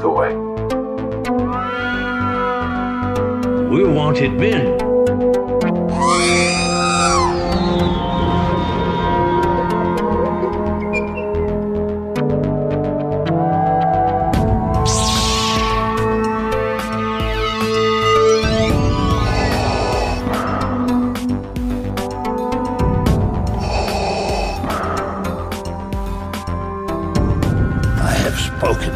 the way. We wanted men. I have spoken.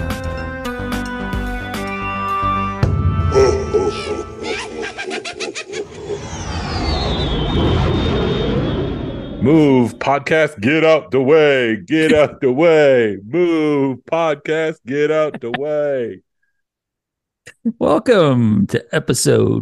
Move, podcast, get out the way. Get out the way. Move, podcast, get out the way. Welcome to episode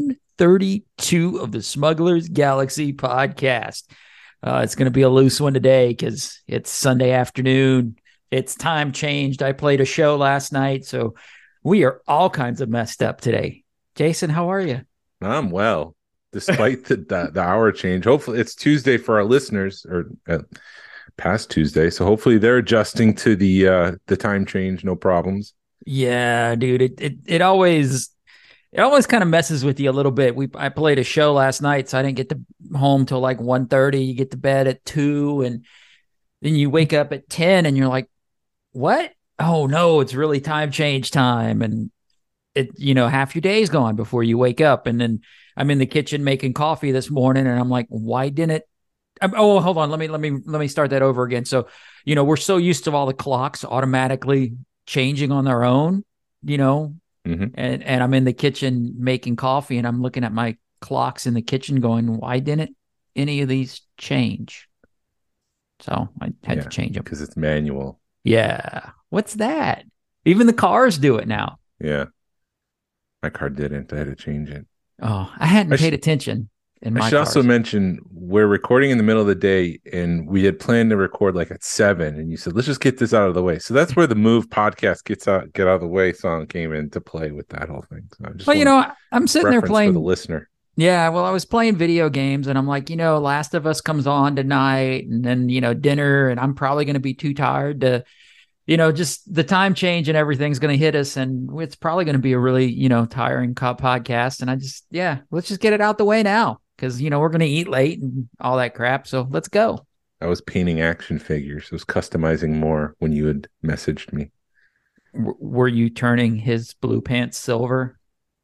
132 of the Smugglers Galaxy podcast. It's going to be a loose one today because it's Sunday afternoon. It's time changed. I played a show last night, so we are all kinds of messed up today. Jason, how are you? I'm well, despite the hour change. Hopefully, it's Tuesday for our listeners, or past Tuesday. So hopefully, they're adjusting to the time change. No problems. Yeah, dude. It always kind of messes with you a little bit. I played a show last night, so I didn't get to home till like 1:30. You get to bed at 2, and then you wake up at 10, and you're like, "What? Oh no, it's really time change time." And half your day's gone before you wake up. And then I'm in the kitchen making coffee this morning, and I'm like, "Why didn't?" Hold on. Let me start that over again. So, we're so used to all the clocks automatically changing on their own, Mm-hmm. and I'm in the kitchen making coffee, and I'm looking at my clocks in the kitchen going, why didn't any of these change? So I had to change them. Because it's manual. Yeah. What's that? Even the cars do it now. Yeah. My car didn't. I had to change it. Oh, I hadn't paid attention in my I should cars. also mention we're recording in the middle of the day, and we had planned to record like at 7, and you said, let's just get this out of the way. So that's where the Move podcast get out of the way song came into play with that whole thing. So I just I'm sitting there playing for the listener. Yeah, well, I was playing video games, and I'm like, Last of Us comes on tonight, and then, dinner, and I'm probably going to be too tired to, just the time change and everything's going to hit us, and it's probably going to be a really, tiring podcast. And let's just get it out the way now, because, we're going to eat late and all that crap. So let's go. I was painting action figures. I was customizing more when you had messaged me. Were you turning his blue pants silver?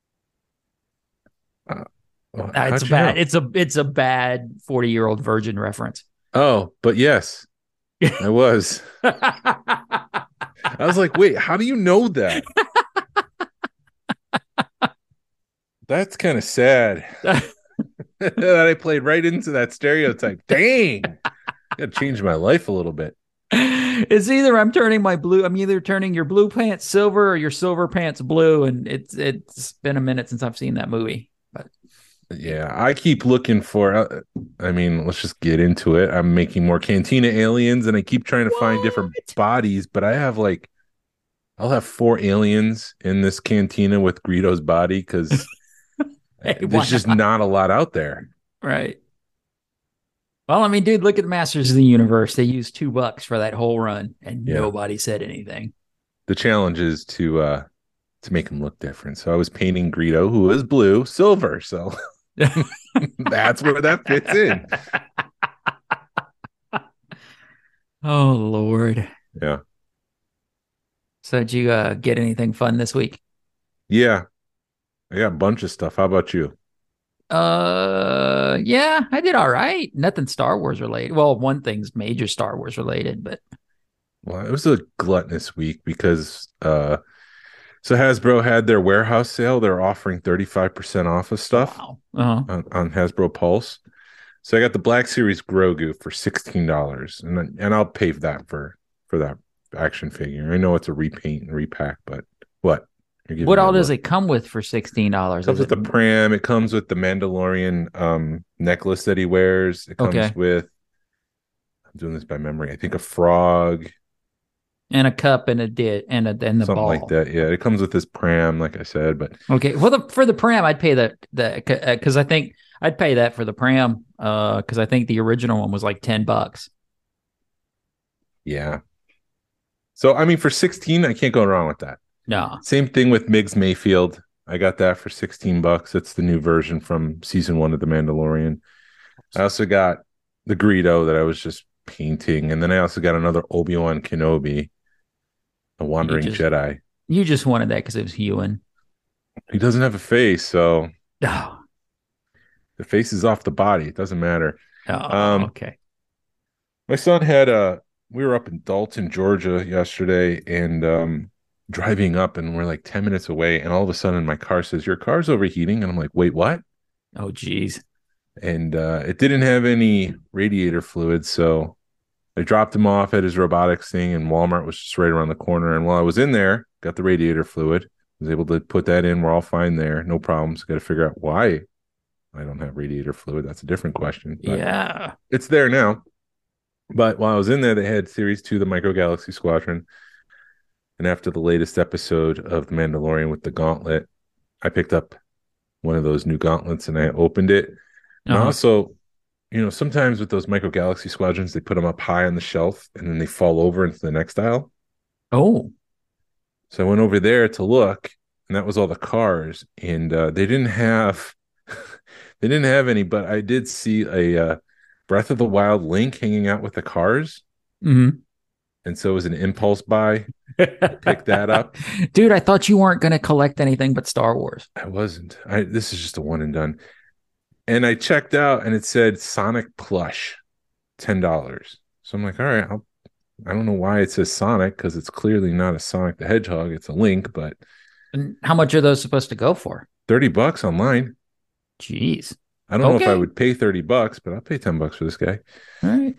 It's bad. It's a bad 40-year-old virgin reference. Oh, but yes, I was. I was like, wait, how do you know that? That's kind of sad. That I played right into that stereotype. Dang. Gotta change my life a little bit. It's either I'm either turning your blue pants silver or your silver pants blue, and it's been a minute since I've seen that movie. But yeah, I keep looking for. Let's just get into it. I'm making more Cantina aliens, and I keep trying to find different bodies. But I'll have 4 aliens in this Cantina with Greedo's body because there's just not a lot out there. Right. Well, dude, look at the Masters of the Universe. They used $2 for that whole run, and nobody said anything. The challenge is to make him look different. So I was painting Greedo, who is blue, silver. So that's where that fits in. Oh, Lord. Yeah. So did you get anything fun this week? Yeah. I got a bunch of stuff. How about you? Yeah, I did all right. Nothing Star Wars related. Well, one thing's major Star Wars related, but it was a gluttonous week because so Hasbro had their warehouse sale. They're offering 35% off of stuff. Wow. Uh-huh. on Hasbro Pulse. So I got the Black Series Grogu for $16, and I'll pay that for that action figure. I know it's a repaint and repack, but what? What all does it come with for $16? It comes with the pram. It comes with the Mandalorian necklace that he wears. It comes with, I'm doing this by memory, I think a frog. And a cup and the Something ball. like that. Yeah, it comes with this pram, like I said. But okay, well, for the pram, I'd pay that because I think I'd pay that for the pram because I think the original one was like $10. Yeah. So for 16, I can't go wrong with that. No. Same thing with Migs Mayfield. I got that for $16. It's the new version from season 1 of The Mandalorian. I also got the Greedo that I was just painting, and then I also got another Obi-Wan Kenobi, a wandering Jedi. You just wanted that because it was Ewan. He doesn't have a face, so Oh. the face is off the body. It doesn't matter. Okay. My son had we were up in Dalton, Georgia yesterday, and driving up, and we're like 10 minutes away, and all of a sudden my car says, "Your car's overheating." And I'm like, "Wait, what?" Oh, geez. And it didn't have any radiator fluid, so I dropped him off at his robotics thing, and Walmart was just right around the corner. And while I was in there, got the radiator fluid, was able to put that in. We're all fine there, no problems. Got to figure out why I don't have radiator fluid. That's a different question. Yeah. It's there now. But while I was in there, they had Series 2, the Micro Galaxy Squadron. And after the latest episode of The Mandalorian with the gauntlet, I picked up one of those new gauntlets and I opened it. And also, sometimes with those Micro Galaxy Squadrons, they put them up high on the shelf and then they fall over into the next aisle. Oh. So I went over there to look, and that was all the cars. And they didn't have any, but I did see a Breath of the Wild Link hanging out with the cars. Mm-hmm. And so it was an impulse buy. Pick that up. Dude, I thought you weren't going to collect anything but Star Wars. I wasn't. This is just a one and done. And I checked out and it said Sonic plush, $10. So I'm like, all right, I don't know why it says Sonic, because it's clearly not a Sonic the Hedgehog. It's a Link, but. And how much are those supposed to go for? $30 online. Jeez. I don't know if I would pay $30, but I'll pay $10 for this guy. All right.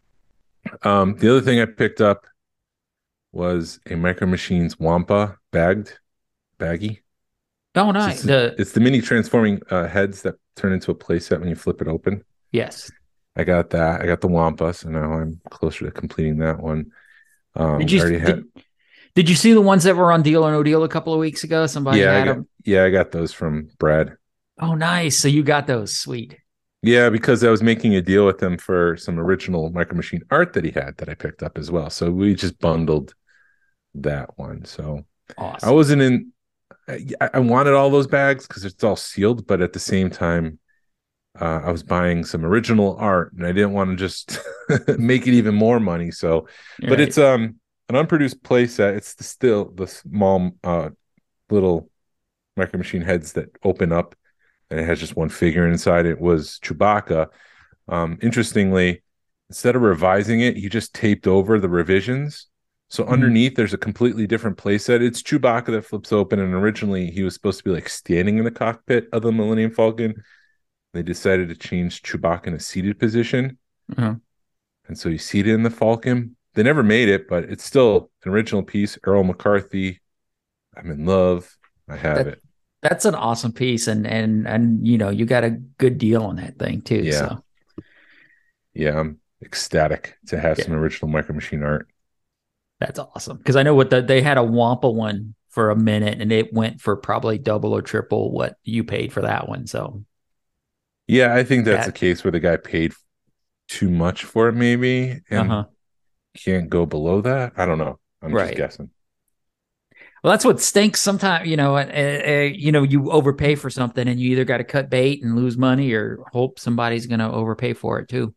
The other thing I picked up was a Micro Machines Wampa baggie. Oh, nice. It's the mini transforming heads that turn into a playset when you flip it open. Yes. I got that. I got the Wampa, so now I'm closer to completing that one. Did you see the ones that were on Deal or No Deal a couple of weeks ago? Somebody had them. Yeah, I got those from Brad. Oh, nice. So you got those. Sweet. Yeah, because I was making a deal with him for some original Micro Machine art that he had that I picked up as well. So we just bundled that one. So awesome. I wasn't in. I wanted all those bags because it's all sealed, but at the same time, I was buying some original art, and I didn't want to just make it even more money. So, but it's an unproduced playset. It's still the small little Micro Machine heads that open up, and it has just one figure inside. It was Chewbacca. Interestingly, instead of revising it, he just taped over the revisions. So underneath, there's a completely different playset. It's Chewbacca that flips open, and originally he was supposed to be like standing in the cockpit of the Millennium Falcon. They decided to change Chewbacca in a seated position. Uh-huh. And so he's seated in the Falcon. They never made it, but it's still an original piece. Earl McCarthy, I'm in love. I have it. That's an awesome piece. And you got a good deal on that thing too. Yeah. So. Yeah, I'm ecstatic to have some original Micro Machine art. That's awesome. Because I know they had a Wampa one for a minute, and it went for probably double or triple what you paid for that one. So, yeah, I think that's a case where the guy paid too much for it, maybe, and can't go below that. I don't know. I'm just guessing. Well, that's what stinks sometimes. You overpay for something, and you either got to cut bait and lose money, or hope somebody's going to overpay for it too.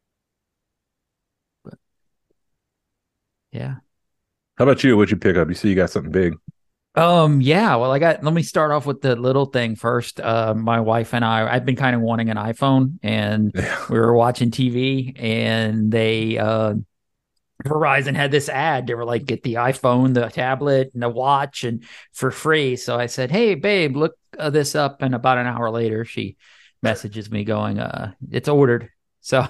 Yeah. How about you? What'd you pick up? You see you got something big. Yeah. Well, let me start off with the little thing first. My wife and I've been kind of wanting an iPhone, and we were watching TV, and Verizon had this ad. They were like, get the iPhone, the tablet, and the watch, and for free. So I said, hey, babe, look this up. And about an hour later, she messages me going, it's ordered. So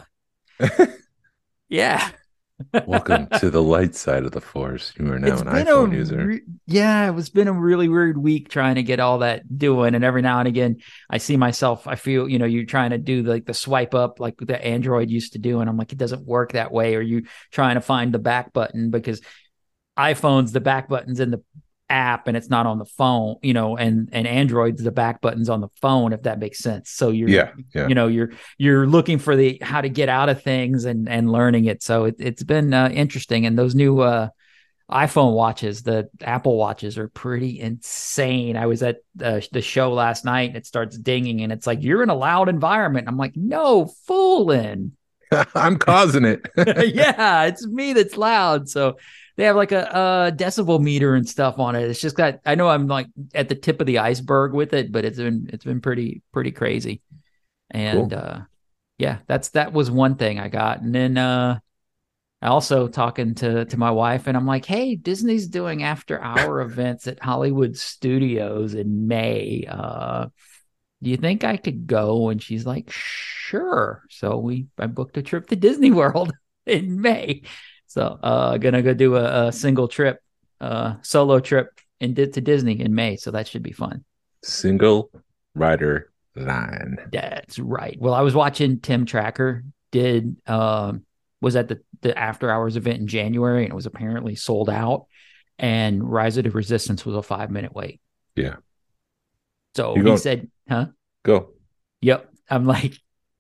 yeah. Welcome to the light side of the force. You are now an iPhone user. It's been a really weird week trying to get all that doing. And every now and again, I see myself, I feel, you're trying to do the swipe up like the Android used to do. And I'm like, it doesn't work that way. Or you trying to find the back button, because iPhone's the back button's in the app and it's not on the phone, and Android's the back buttons on the phone, if that makes sense. So you're looking for how to get out of things and learning it. So it's been interesting. And those new iPhone watches, the Apple watches are pretty insane. I was at the show last night and it starts dinging and it's like, you're in a loud environment. I'm like, no, fooling. I'm causing it. Yeah, it's me that's loud. So they have like a decibel meter and stuff on it. It's just got, I know I'm like at the tip of the iceberg with it, but it's been pretty crazy. And Cool. yeah, that was one thing I got. And then I also talking to my wife and I'm like, hey, Disney's doing after hour events at Hollywood Studios in May. Do you think I could go? And she's like, sure. So I booked a trip to Disney World in May. So gonna go do a single trip, solo trip to Disney in May. So that should be fun. Single rider line. That's right. Well, I was watching Tim Tracker was at the after hours event in January and it was apparently sold out. And Rise of the Resistance was a 5-minute wait. Yeah. So he said, huh? Go. Yep. I'm like,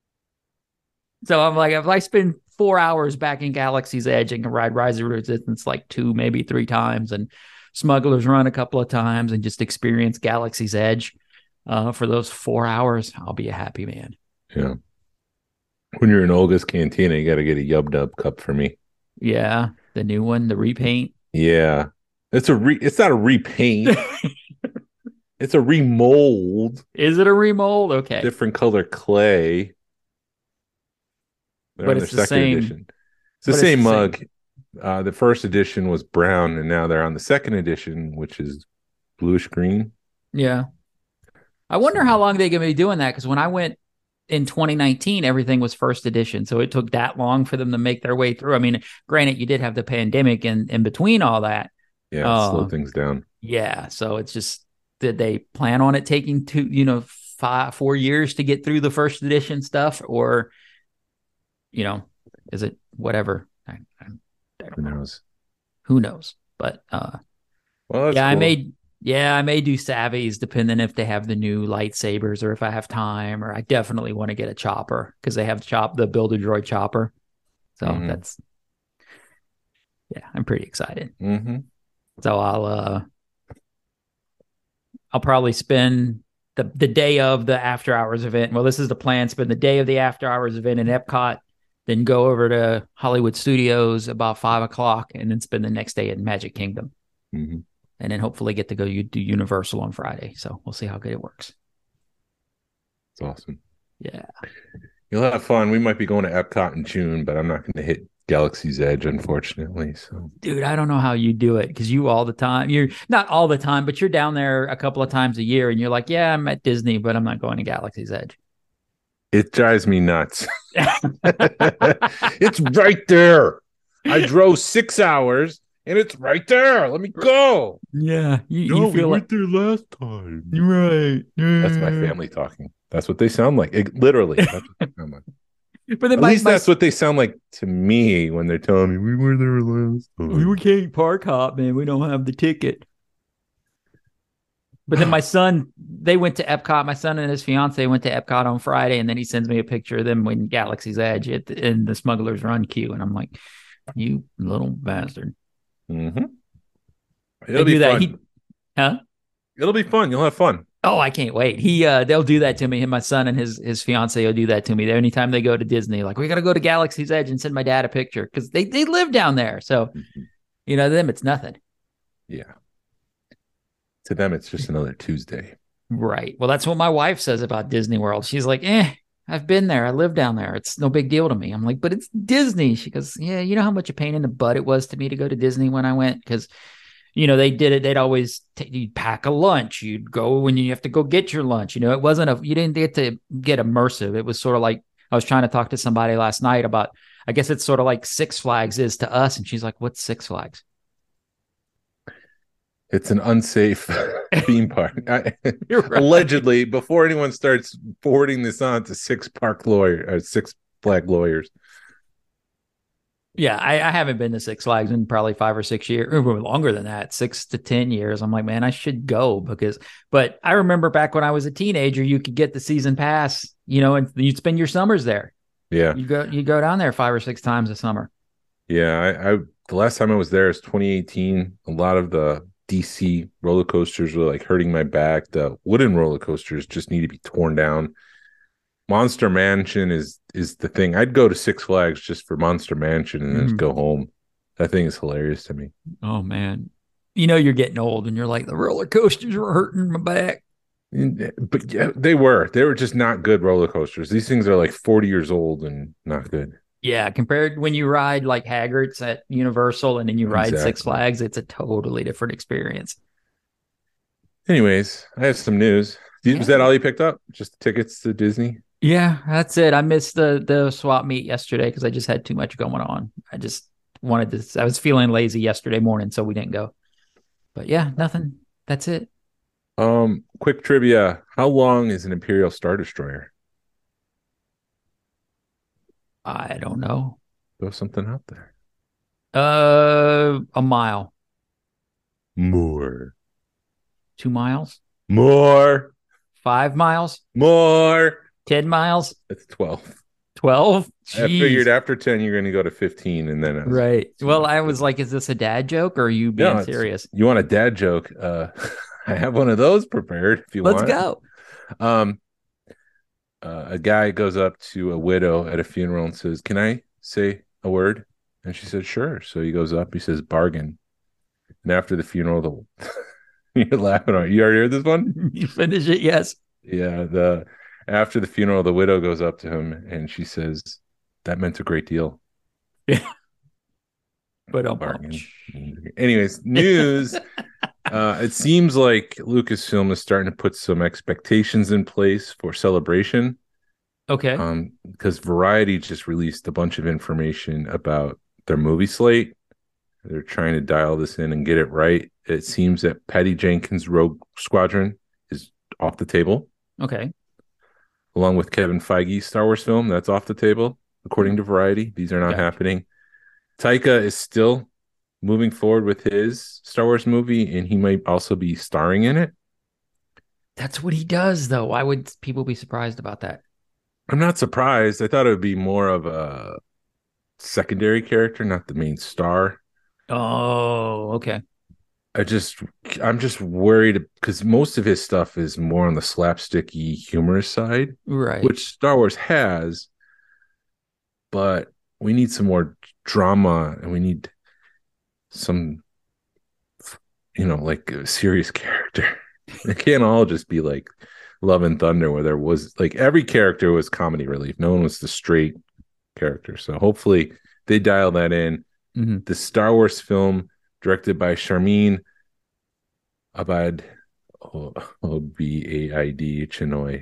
if I spend 4 hours back in Galaxy's Edge and can ride Rise of the Resistance like 2, maybe 3 times and Smuggler's Run a couple of times and just experience Galaxy's Edge for those 4 hours, I'll be a happy man. Yeah. When you're in Olga's Cantina, you got to get a Yub Nub cup for me. Yeah. The new one, the repaint. Yeah. It's not a repaint. It's a remold. Is it a remold? Okay. Different color clay. They're but on it's their the second same edition. It's the same mug. The first edition was brown, and now they're on the second edition, which is bluish green. Yeah. I wonder how long they're going to be doing that, because when I went in 2019, everything was first edition. So it took that long for them to make their way through. I mean, granted, you did have the pandemic in between all that. Yeah, slow things down. Yeah. So it's just, did they plan on it taking 4 years to get through the first edition stuff? Or, is it whatever? Who knows? Who knows? But well, yeah, cool. I may do Savvies depending if they have the new lightsabers or if I have time, or I definitely want to get a chopper because they have the Build-A-Droid chopper. So I'm pretty excited. Mm-hmm. So I'll probably spend the day of the after hours event. Well, this is the plan. Spend the day of the after hours event in Epcot, then go over to Hollywood Studios about 5:00 and then spend the next day in Magic Kingdom. Mm-hmm. And then hopefully get to go do Universal on Friday. So we'll see how good it works. It's awesome. Yeah. You'll have fun. We might be going to Epcot in June, but I'm not going to hit Galaxy's Edge, unfortunately. So, dude, I don't know how you do it, because you're not all the time, but you're down there a couple of times a year and you're like, yeah, I'm at Disney, but I'm not going to Galaxy's Edge. It drives me nuts. It's right there. I drove 6 hours. And it's right there. Let me go. Yeah. You feel we went there last time. Right. That's my family talking. That's what they sound like. Literally. That's what they sound like. But then At least that's what they sound like to me when they're telling me we were there last time. We can't park hop, man. We don't have the ticket. But then my son, they went to Epcot. My son and his fiance went to Epcot on Friday, and then he sends me a picture of them in Galaxy's Edge in the Smuggler's Run queue. And I'm like, you little bastard. Mm-hmm. It'll be fun. It'll be fun. You'll have fun. Oh, I can't wait. They'll do that to me. And my son and his fiance will do that to me. Anytime they go to Disney, like, we got to go to Galaxy's Edge and send my dad a picture, because they live down there. So, to them, it's nothing. Yeah. To them, it's just another Tuesday. Right. Well, that's what my wife says about Disney World. She's like, I've been there. I live down there. It's no big deal to me. I'm like, but it's Disney. She goes, yeah, you know how much a pain in the butt it was to me to go to Disney when I went? Because, they did it. They'd always, you'd pack a lunch. You'd go when you have to go get your lunch. It wasn't you didn't get to get immersive. It was sort of like, I was trying to talk to somebody last night about, I guess it's sort of like Six Flags is to us. And she's like, what's Six Flags? It's an unsafe theme park. Right. Allegedly, before anyone starts forwarding this on to Six Flag lawyers. Yeah, I haven't been to Six Flags in probably 5 or 6 years, or longer than that, 6 to 10 years. I'm like, man, I should go but I remember back when I was a teenager, you could get the season pass, and you'd spend your summers there. Yeah. You go down there 5 or 6 times a summer. Yeah, I the last time I was there is 2018. A lot of the DC roller coasters were like hurting my back. The wooden roller coasters just need to be torn down. Monster Mansion is the thing. I'd go to Six Flags just for Monster Mansion and then just go home. That thing is hilarious to me. Oh man, you're getting old, and you're like, the roller coasters were hurting my back. But yeah, they were just not good roller coasters. These things are like 40 years old and not good. Yeah, compared to when you ride like Hagrid's at Universal and then you ride Six Flags, it's a totally different experience. Anyways, I have some news. Was that all you picked up? Just tickets to Disney? Yeah, that's it. I missed the swap meet yesterday because I just had too much going on. I just wanted to. I was feeling lazy yesterday morning, so we didn't go. But yeah, nothing. That's it. Quick trivia. How long is an Imperial Star Destroyer? I don't know. Throw something out there. A mile. More. 2 miles? More. 5 miles? More. 10 miles? That's 12. 12? I figured after 10 you're going to go to 15 and then right. Well, I was like, is this a dad joke or are you being serious? You want a dad joke? I have one of those prepared if you want. Let's go. A guy goes up to a widow at a funeral and says, "Can I say a word?" And she said, "Sure." So he goes up, he says, "Bargain." And after the funeral, you're laughing. You already heard this one? You finish it? Yes. Yeah. After the funeral, the widow goes up to him and she says, "That meant a great deal." Yeah. But bargain. Anyways, news. It seems like Lucasfilm is starting to put some expectations in place for Celebration. Okay. Because Variety just released a bunch of information about their movie slate. They're trying to dial this in and get it right. It seems that Patty Jenkins' Rogue Squadron is off the table. Okay. Along with Kevin Feige's Star Wars film, that's off the table, according to Variety. These are not happening. Taika is still moving forward with his Star Wars movie, and he might also be starring in it. That's what he does, though. Why would people be surprised about that? I'm not surprised. I thought it would be more of a secondary character, not the main star. Oh, okay. I'm just worried because most of his stuff is more on the slapsticky, humorous side, right? Which Star Wars has, but we need some more drama, and we need some, like a serious character. It can't all just be like Love and Thunder, where there was like every character was comedy relief. No one was the straight character. So hopefully they dial that in. Mm-hmm. The Star Wars film directed by Sharmeen Obaid Chinoy.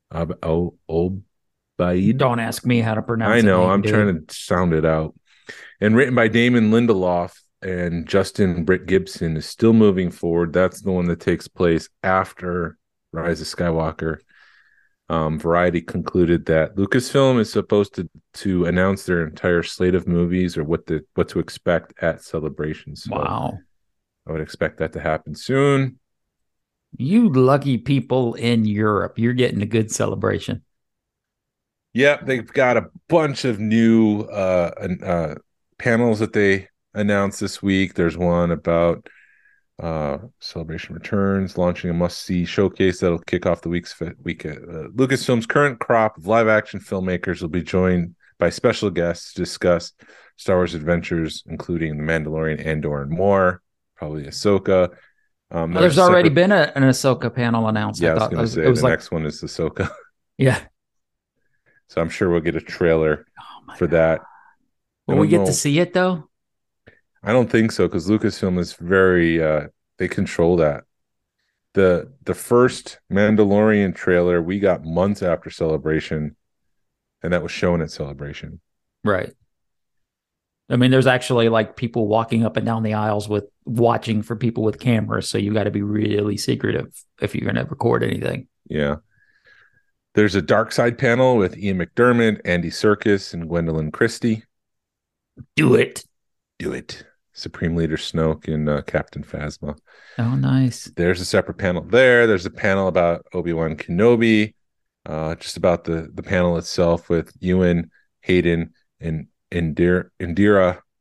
Obaid. Don't ask me how to pronounce it. I know. I'm trying to sound it out. And written by Damon Lindelof and Justin Britt Gibson, is still moving forward. That's the one that takes place after Rise of Skywalker. Variety concluded that Lucasfilm is supposed to announce their entire slate of movies or what to expect at Celebration. So wow. I would expect that to happen soon. You lucky people in Europe. You're getting a good Celebration. Yep, they've got a bunch of new panels that they announced this week. There's one about Celebration Returns, launching a must-see showcase that'll kick off the week. Lucasfilm's current crop of live-action filmmakers will be joined by special guests to discuss Star Wars adventures, including The Mandalorian, Andor, and more. Probably Ahsoka. There's already been an Ahsoka panel announced. Yeah, I was going to say the next one is Ahsoka. Yeah. So I'm sure we'll get a trailer for that. Will we get to see it, though? I don't think so, because Lucasfilm is very they control that. The first Mandalorian trailer we got months after Celebration, and that was shown at Celebration. Right. I mean, there's actually like people walking up and down the aisles watching for people with cameras, so you got to be really secretive if you're going to record anything. Yeah. There's a Dark Side panel with Ian McDermott, Andy Serkis, and Gwendolyn Christie. Do it. Supreme Leader Snoke and Captain Phasma. Oh, nice. There's a separate panel there. There's a panel about Obi-Wan Kenobi. Just about the panel itself with Ewan, Hayden, and Indira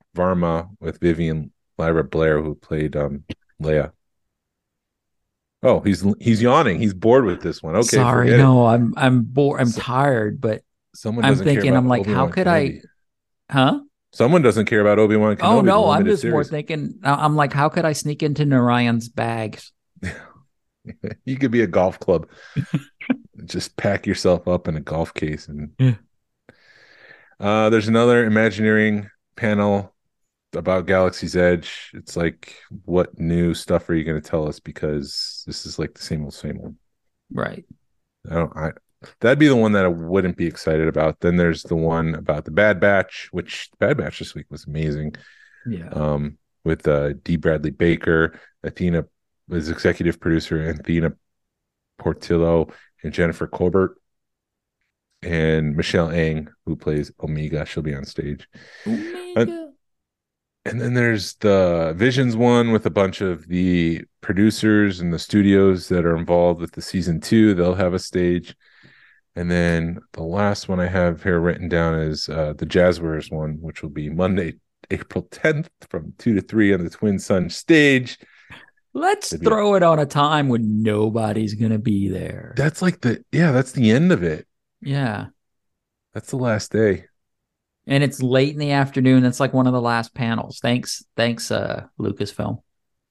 Varma with Vivian Lyra Blair, who played Leia. Oh, he's yawning. He's bored with this one. Okay, Sorry, forget it. no, I'm bored. I'm So, tired, but someone I'm doesn't care thinking, about I'm like, how Obi-Wan could I, Kenobi. huh? Someone doesn't care about Obi-Wan Oh Kenobi, the no, I'm limited just more series. thinking, I'm like, how could I sneak into Narayan's bags? You could be a golf club. Just pack yourself up in a golf case. And Yeah. there's another Imagineering panel about Galaxy's Edge. It's like, what new stuff are you going to tell us? Because this is like the same old. Right. That'd be the one that I wouldn't be excited about. Then there's the one about the Bad Batch, which Bad Batch this week was amazing. Yeah. With D. Bradley Baker, Athena was executive producer, Athena Portillo, and Jennifer Colbert, and Michelle Ang, who plays Omega. She'll be on stage. Omega. And then there's the Visions one with a bunch of the producers and the studios that are involved with the season 2. They'll have a stage. And then the last one I have here written down is the Jazzwares one, which will be Monday, April 10th from 2 to 3 on the Twin Sun stage. Let's throw it on a time when nobody's going to be there. That's like that's the end of it. Yeah. That's the last day. And it's late in the afternoon. That's like one of the last panels. Thanks, Lucasfilm.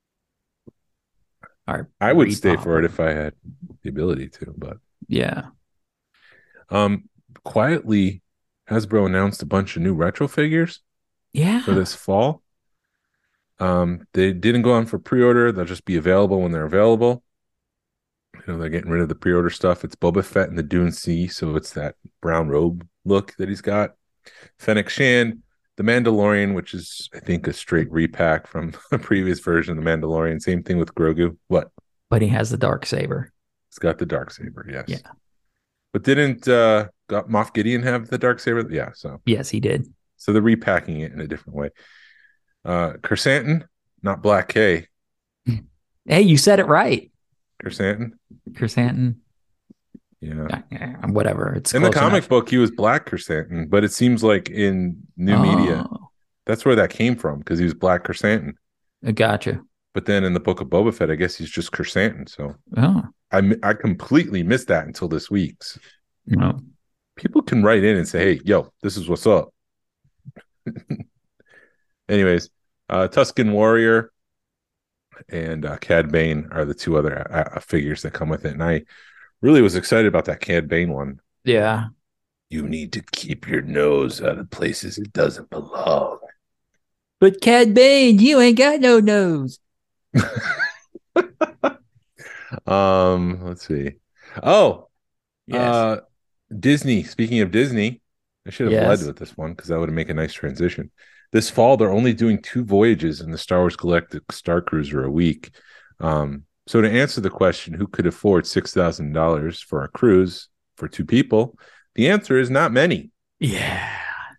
I would stay for it if I had the ability to, but yeah. Quietly, Hasbro announced a bunch of new retro figures. Yeah. For this fall. They didn't go on for pre-order. They'll just be available when they're available. They're getting rid of the pre-order stuff. It's Boba Fett in the Dune Sea, so it's that brown robe look that he's got. Fennec Shand, the Mandalorian, which is, I think, a straight repack from a previous version of the Mandalorian. Same thing with Grogu. What? But he has the Darksaber. He's got the Darksaber, yes. Yeah. But didn't Moff Gideon have the Darksaber? Yeah, so. Yes, he did. So they're repacking it in a different way. Kersantin, not Black K. Hey, you said it right. Kersantin. Yeah. Whatever. It's in the comic enough. book, he was Black Kersantin, but it seems like in new media, that's where that came from, because he was Black Kersantin. I gotcha. But then in the book of Boba Fett, I guess he's just Kersantin. So oh. I completely missed that until this week's. No. People can write in and say, hey, yo, this is what's up. Anyways, Tusken Warrior and Cad Bane are the two other figures that come with it. And I really was excited about that Cad Bane one. Yeah. You need to keep your nose out of places it doesn't belong. But Cad Bane, you ain't got no nose. Let's see. Oh, yes. Disney. Speaking of Disney, I should have led with this one because that would make a nice transition. This fall, they're only doing 2 voyages in the Star Wars Galactic Star Cruiser a week. So to answer the question, who could afford $6,000 for a cruise for 2 people? The answer is not many. Yeah.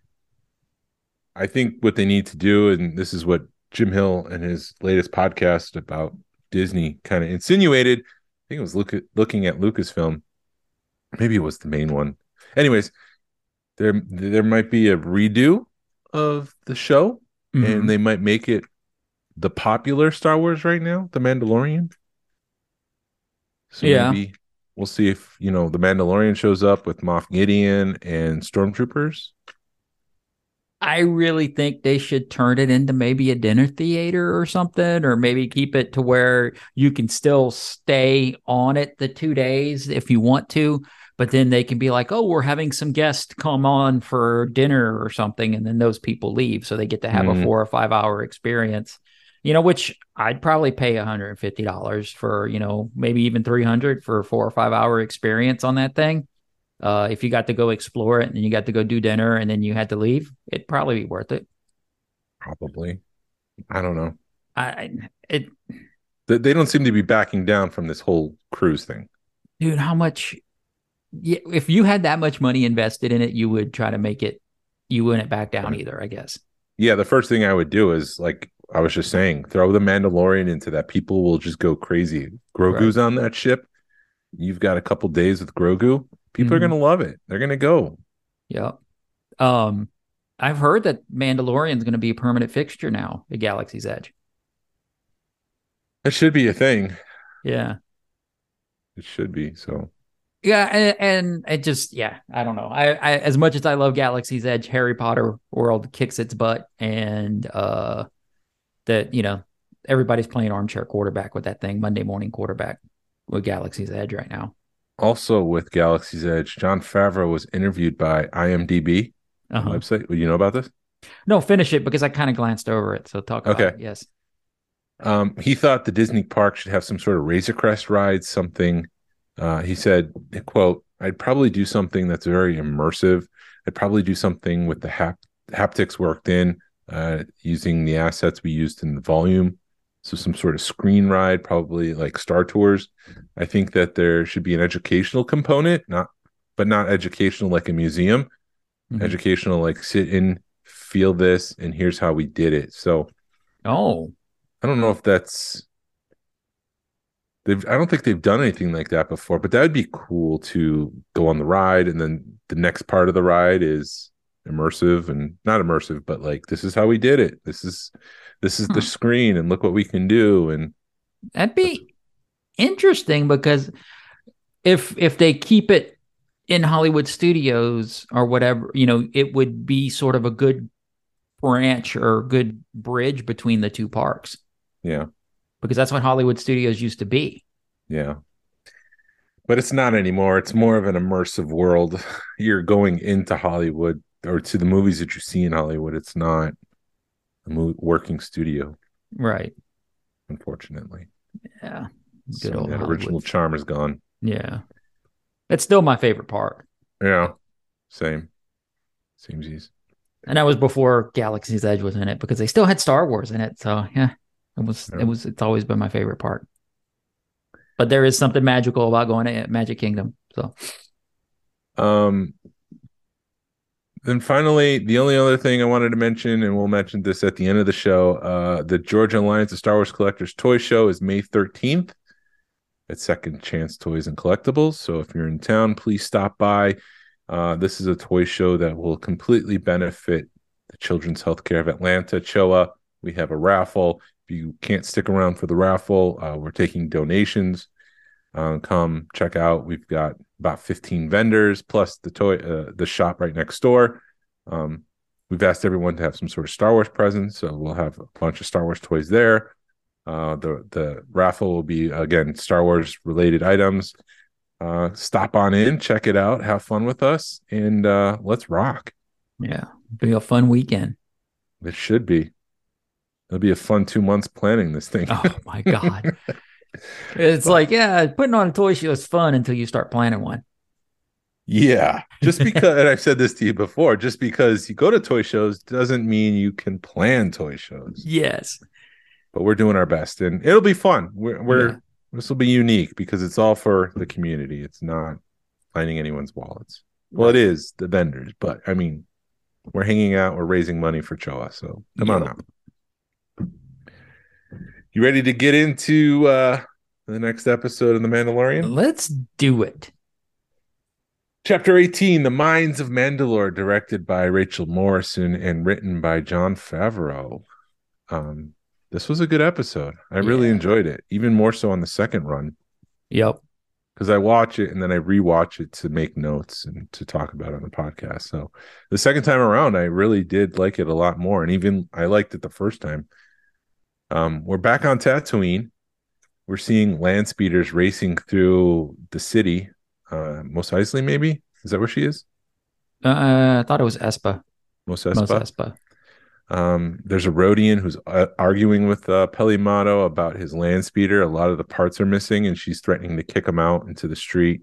I think what they need to do, and this is what Jim Hill in his latest podcast about Disney kind of insinuated. I think it was looking at Lucasfilm. Maybe it was the main one. Anyways, there might be a redo of the show, and they might make it the popular Star Wars right now, The Mandalorian. So maybe we'll see if, The Mandalorian shows up with Moff Gideon and Stormtroopers. I really think they should turn it into maybe a dinner theater or something, or maybe keep it to where you can still stay on it the 2 days if you want to, but then they can be like, oh, we're having some guests come on for dinner or something, and then those people leave, so they get to have a 4 or 5 hour experience, which I'd probably pay $150 for, maybe even $300 for a 4 or 5 hour experience on that thing. If you got to go explore it and you got to go do dinner and then you had to leave, it'd probably be worth it. Probably. I don't know. They don't seem to be backing down from this whole cruise thing. Dude, how much? If you had that much money invested in it, you would try to make it. You wouldn't back down either, I guess. Yeah, the first thing I would do is, like I was just saying, throw the Mandalorian into that. People will just go crazy. Grogu's on that ship. You've got a couple days with Grogu. People are going to love it. They're going to go. Yep. I've heard that Mandalorian's going to be a permanent fixture now at Galaxy's Edge. It should be a thing. Yeah. It should be. So Yeah, and it just, yeah, I don't know. I as much as I love Galaxy's Edge, Harry Potter World kicks its butt, and that everybody's playing armchair quarterback with that thing, Monday morning quarterback with Galaxy's Edge right now. also with Galaxy's Edge, Jon Favreau was interviewed by IMDb website. You know about this? No, finish it because I kind of glanced over it. So talk about it. Yes. He thought the Disney park should have some sort of Razor Crest ride, something. He said, quote, "I'd probably do something that's very immersive. I'd probably do something with the haptics worked in, using the assets we used in the volume. So some sort of screen ride, probably like Star Tours. I think that there should be an educational component, but not educational like a museum. Mm-hmm. Educational, like sit in, feel this, and here's how we did it." So, I don't know if that's. I don't think they've done anything like that before, but that would be cool to go on the ride, and then the next part of the ride is immersive and not immersive, but like this is how we did it. This is the screen, and look what we can do. And that'd be interesting because if they keep it in Hollywood Studios or whatever, it would be sort of a good branch or good bridge between the two parks. Yeah. Because that's what Hollywood Studios used to be. Yeah. But it's not anymore. It's more of an immersive world. You're going into Hollywood or to the movies that you see in Hollywood. It's not a working studio. Right. Unfortunately. Yeah. Good old that original charm is gone. Yeah. It's still my favorite park. Yeah. Same. Samesies. And that was before Galaxy's Edge was in it because they still had Star Wars in it. So yeah. It's always been my favorite part. But there is something magical about going to Magic Kingdom. So then finally, the only other thing I wanted to mention, and we'll mention this at the end of the show, the Georgia Alliance of Star Wars Collectors Toy Show is May 13th at Second Chance Toys and Collectibles. So if you're in town, please stop by. This is a toy show that will completely benefit the Children's Healthcare of Atlanta, CHOA. We have a raffle. If you can't stick around for the raffle, we're taking donations. Come check out. We've got about 15 vendors plus the shop right next door. We've asked everyone to have some sort of Star Wars presence, so we'll have a bunch of Star Wars toys there. The raffle will be, again, Star Wars related items. Stop on in, check it out, have fun with us, and let's rock. Yeah, it'll be a fun weekend. It should be. It'll be a fun 2 months planning this thing. Oh my God. It's like, yeah, putting on a toy show is fun until you start planning one. Yeah. Just because, and I've said this to you before, just because you go to toy shows doesn't mean you can plan toy shows. Yes. But we're doing our best and it'll be fun. This will be unique because it's all for the community. It's not lining anyone's wallets. Well, it is the vendors, but I mean, we're hanging out, we're raising money for CHOA. So come on out. You ready to get into the next episode of The Mandalorian? Let's do it. Chapter 18, The Mines of Mandalore, directed by Rachel Morrison and written by Jon Favreau. This was a good episode. I really enjoyed it, even more so on the second run. Yep. Because I watch it and then I rewatch it to make notes and to talk about it on the podcast. So the second time around, I really did like it a lot more. And even I liked it the first time. We're back on Tatooine. We're seeing land speeders racing through the city. Mos Eisley, maybe? Is that where she is? I thought it was Espa. Mos Espa. There's a Rodian who's arguing with Pelimato about his land speeder. A lot of the parts are missing, and she's threatening to kick him out into the street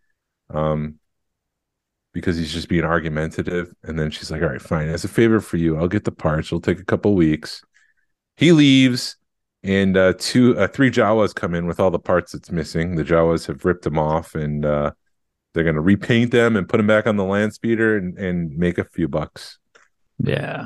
because he's just being argumentative. And then she's like, all right, fine. As a favor for you, I'll get the parts. It'll take a couple weeks. He leaves, and three Jawas come in with all the parts that's missing. The Jawas have ripped them off, and they're going to repaint them and put them back on the land speeder and make a few bucks. Yeah.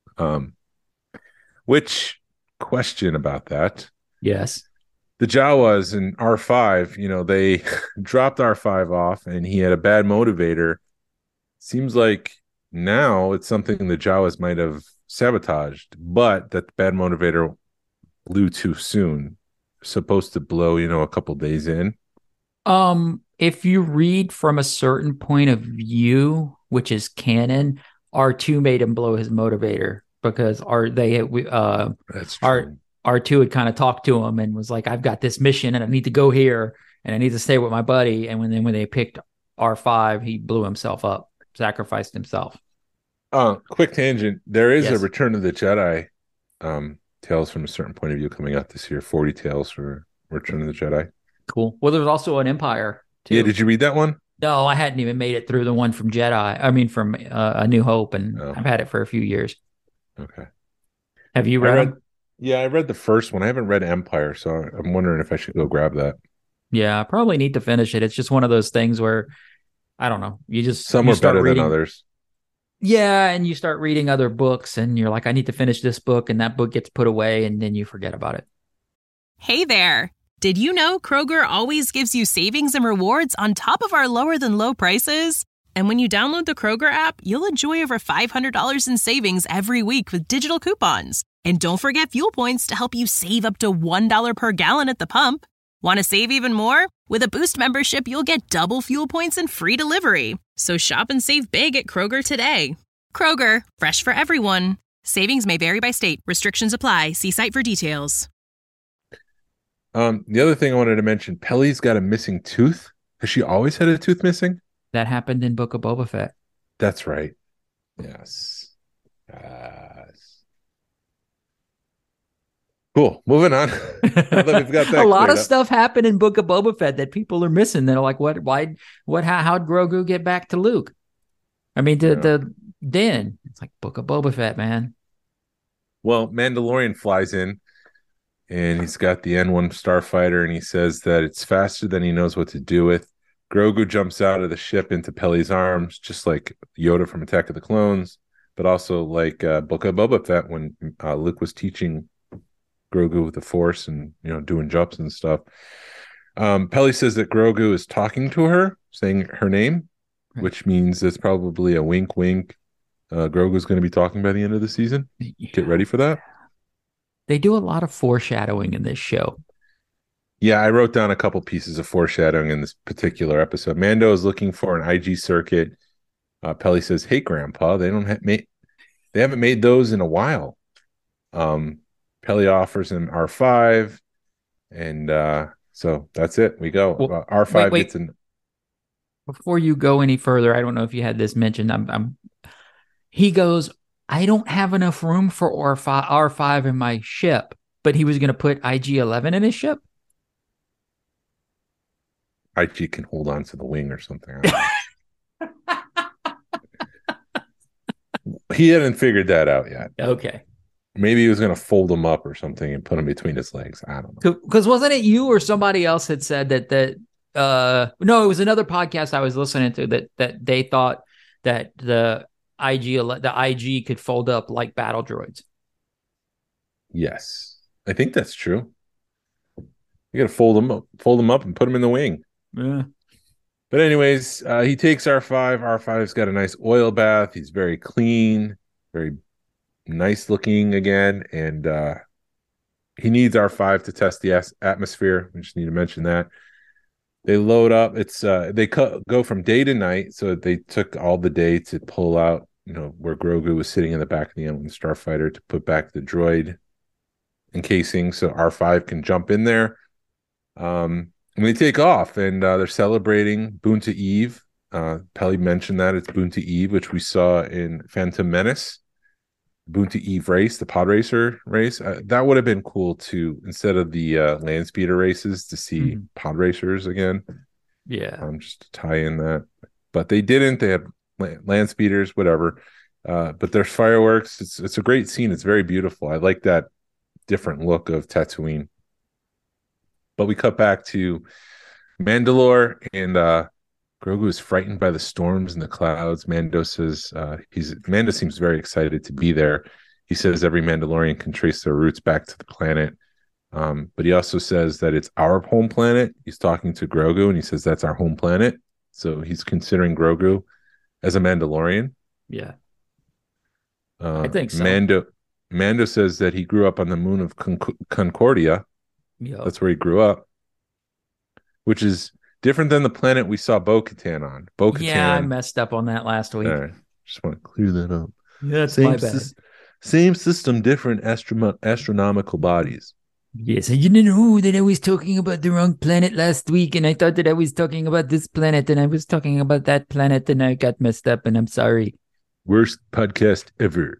Which question about that? Yes. The Jawas in R5, they dropped R5 off, and he had a bad motivator. Seems like now it's something the Jawas might have sabotaged, but that bad motivator blew too soon. Supposed to blow, a couple days in. If you read from a certain point of view, which is canon, R2 made him blow his motivator because That's true. R2 had kind of talked to him and was like, I've got this mission and I need to go here and I need to stay with my buddy. And when they picked R5, he blew himself up, sacrificed himself. Quick tangent. There is Yes. a Return of the Jedi Tales from a Certain Point of View coming out this year. 40 Tales for Return of the Jedi. Cool. Well, there was also an Empire too. Yeah, did you read that one? No, I hadn't even made it through the one from from A New Hope, and I've had it for a few years. Okay. Have you read them? Yeah, I read the first one. I haven't read Empire, so I'm wondering if I should go grab that. Yeah, I probably need to finish it. It's just one of those things where, I don't know, Some are better than others. Yeah, and you start reading other books, and you're like, I need to finish this book, and that book gets put away, and then you forget about it. Hey there. Did you know Kroger always gives you savings and rewards on top of our lower than low prices? And when you download the Kroger app, you'll enjoy over $500 in savings every week with digital coupons. And don't forget fuel points to help you save up to $1 per gallon at the pump. Want to save even more? With a Boost membership, you'll get double fuel points and free delivery. So shop and save big at Kroger today. Kroger, fresh for everyone. Savings may vary by state. Restrictions apply. See site for details. The other thing I wanted to mention, Peli's got a missing tooth. Has she always had a tooth missing? That happened in Book of Boba Fett. That's right. Yes. Cool. Moving on. We've got that a lot of up. stuff happened in Book of Boba Fett that people are missing. They're like, how'd Grogu get back to Luke? I mean, the Den. It's like Book of Boba Fett, man. Well, Mandalorian flies in, and he's got the N1 starfighter, and he says that it's faster than he knows what to do with. Grogu jumps out of the ship into Peli's arms, just like Yoda from Attack of the Clones, but also like Book of Boba Fett when Luke was teaching Grogu with the Force and doing jumps and stuff. Peli says that Grogu is talking to her, saying her name, right, which means it's probably a wink, wink. Grogu's going to be talking by the end of the season. Yeah. Get ready for that. They do a lot of foreshadowing in this show. Yeah, I wrote down a couple pieces of foreshadowing in this particular episode. Mando is looking for an IG circuit. Peli says, "Hey, Grandpa, they haven't made those in a while." Peli offers him R5, and so that's it. We go. Well, R5 gets in. Before you go any further, I don't know if you had this mentioned. He goes, I don't have enough room for R5 in my ship, but he was going to put IG-11 in his ship. IG can hold on to the wing or something. He hadn't figured that out yet. Okay. Maybe he was going to fold them up or something and put them between his legs. I don't know. Because wasn't it you or somebody else had said that no, it was another podcast I was listening to that they thought that the IG could fold up like battle droids. Yes, I think that's true. You got to fold them up and put them in the wing. Yeah. But anyways, he takes R5. R5's got a nice oil bath. He's very clean, very nice looking again, and he needs R5 to test the atmosphere. We just need to mention that. They load up. It's they go from day to night, so they took all the day to pull out, where Grogu was sitting in the back of the N1 starfighter to put back the droid encasing, so R5 can jump in there. And they take off, and they're celebrating Boonta Eve. Peli mentioned that it's Boonta Eve, which we saw in Phantom Menace. Boonta Eve race, the pod racer race. That would have been cool too, instead of the land speeder races, to see pod racers again. Yeah. Just to tie in that. But they didn't. They had land speeders, whatever. But there's fireworks. It's a great scene. It's very beautiful. I like that different look of Tatooine. But we cut back to Mandalore, and Grogu is frightened by the storms and the clouds. Mando says Mando seems very excited to be there. He says every Mandalorian can trace their roots back to the planet. But he also says that it's our home planet. He's talking to Grogu, and he says that's our home planet. So he's considering Grogu as a Mandalorian. Yeah, I think so. Mando says that he grew up on the moon of Concordia. Yep. That's where he grew up, which is different than the planet we saw Bo-Katan on. Bo-Katan. Yeah, I messed up on that last week. Just want to clear that up. That's my bad. Same system, different astronomical bodies. Yes, I didn't know that I was talking about the wrong planet last week, and I thought that I was talking about this planet, and I was talking about that planet, and I got messed up, and I'm sorry. Worst podcast ever.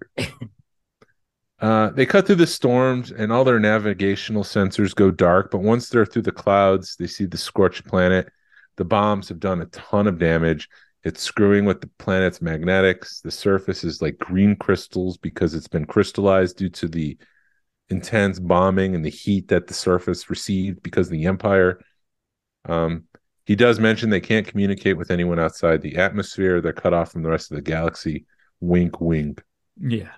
They cut through the storms, and all their navigational sensors go dark, but once they're through the clouds, they see the scorched planet. The bombs have done a ton of damage. It's screwing with the planet's magnetics. The surface is like green crystals because it's been crystallized due to the intense bombing and the heat that the surface received because of the Empire. He does mention they can't communicate with anyone outside the atmosphere. They're cut off from the rest of the galaxy. Wink, wink. Yeah.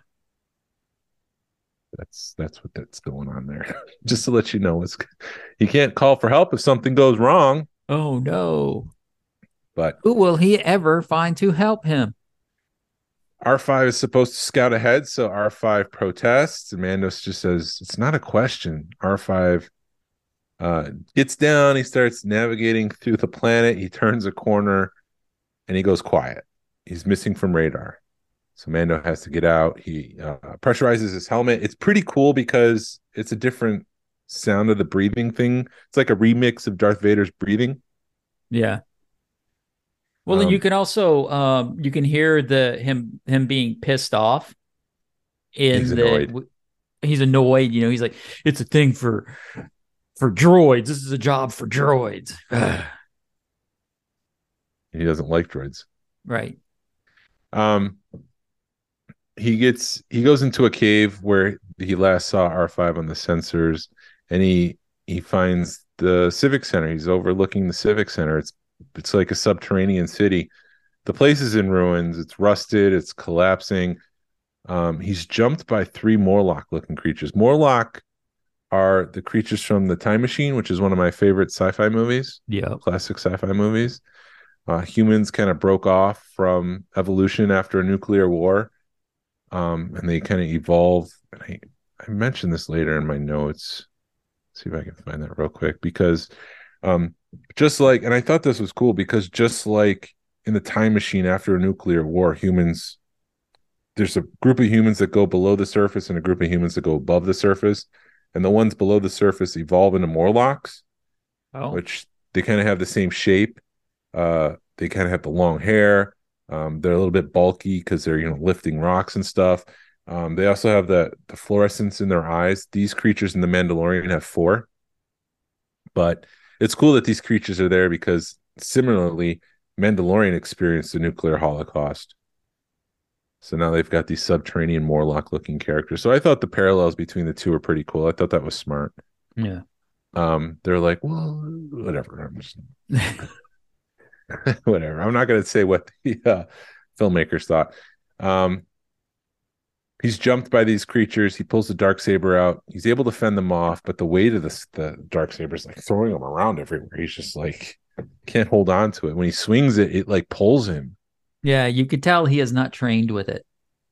That's what's going on there. Just to let you know, he can't call for help if something goes wrong. Oh, no. But who will he ever find to help him? R5 is supposed to scout ahead, so R5 protests, and Mandos just says, it's not a question. R5 gets down, he starts navigating through the planet, he turns a corner, and he goes quiet. He's missing from radar. So Mando has to get out. He pressurizes his helmet. It's pretty cool because it's a different sound of the breathing thing. It's like a remix of Darth Vader's breathing. Yeah. Well, then you can also you can hear him being pissed off. He's annoyed. He's annoyed. He's like, it's a thing for droids. This is a job for droids. He doesn't like droids, right? He goes into a cave where he last saw R5 on the sensors, and he finds the Civic Center. He's overlooking the Civic Center. It's like a subterranean city. The place is in ruins. It's rusted. It's collapsing. He's jumped by 3 Morlock-looking creatures. Morlock are the creatures from The Time Machine, which is one of my favorite sci-fi movies. Yeah, classic sci-fi movies. Humans kind of broke off from evolution after a nuclear war, and they kind of evolved. And I mentioned this later in my notes. Let's see if I can find that real quick, because just like, and I thought this was cool because just like in The Time Machine after a nuclear war, there's a group of humans that go below the surface and a group of humans that go above the surface, and the ones below the surface evolve into Morlocks, which they kind of have the same shape. They kind of have the long hair. They're a little bit bulky because they're lifting rocks and stuff. They also have the fluorescence in their eyes. These creatures in The Mandalorian have 4, but it's cool that these creatures are there because similarly, Mandalorian experienced the nuclear holocaust. So now they've got these subterranean Morlock-looking characters. So I thought the parallels between the two were pretty cool. I thought that was smart. Yeah. They're like, well, whatever. I'm just whatever. I'm not going to say what the filmmakers thought. He's jumped by these creatures. He pulls the Darksaber out. He's able to fend them off, but the weight of the Darksaber is like throwing him around everywhere. He's just like, can't hold on to it. When he swings it, it like pulls him. Yeah, you could tell he is not trained with it.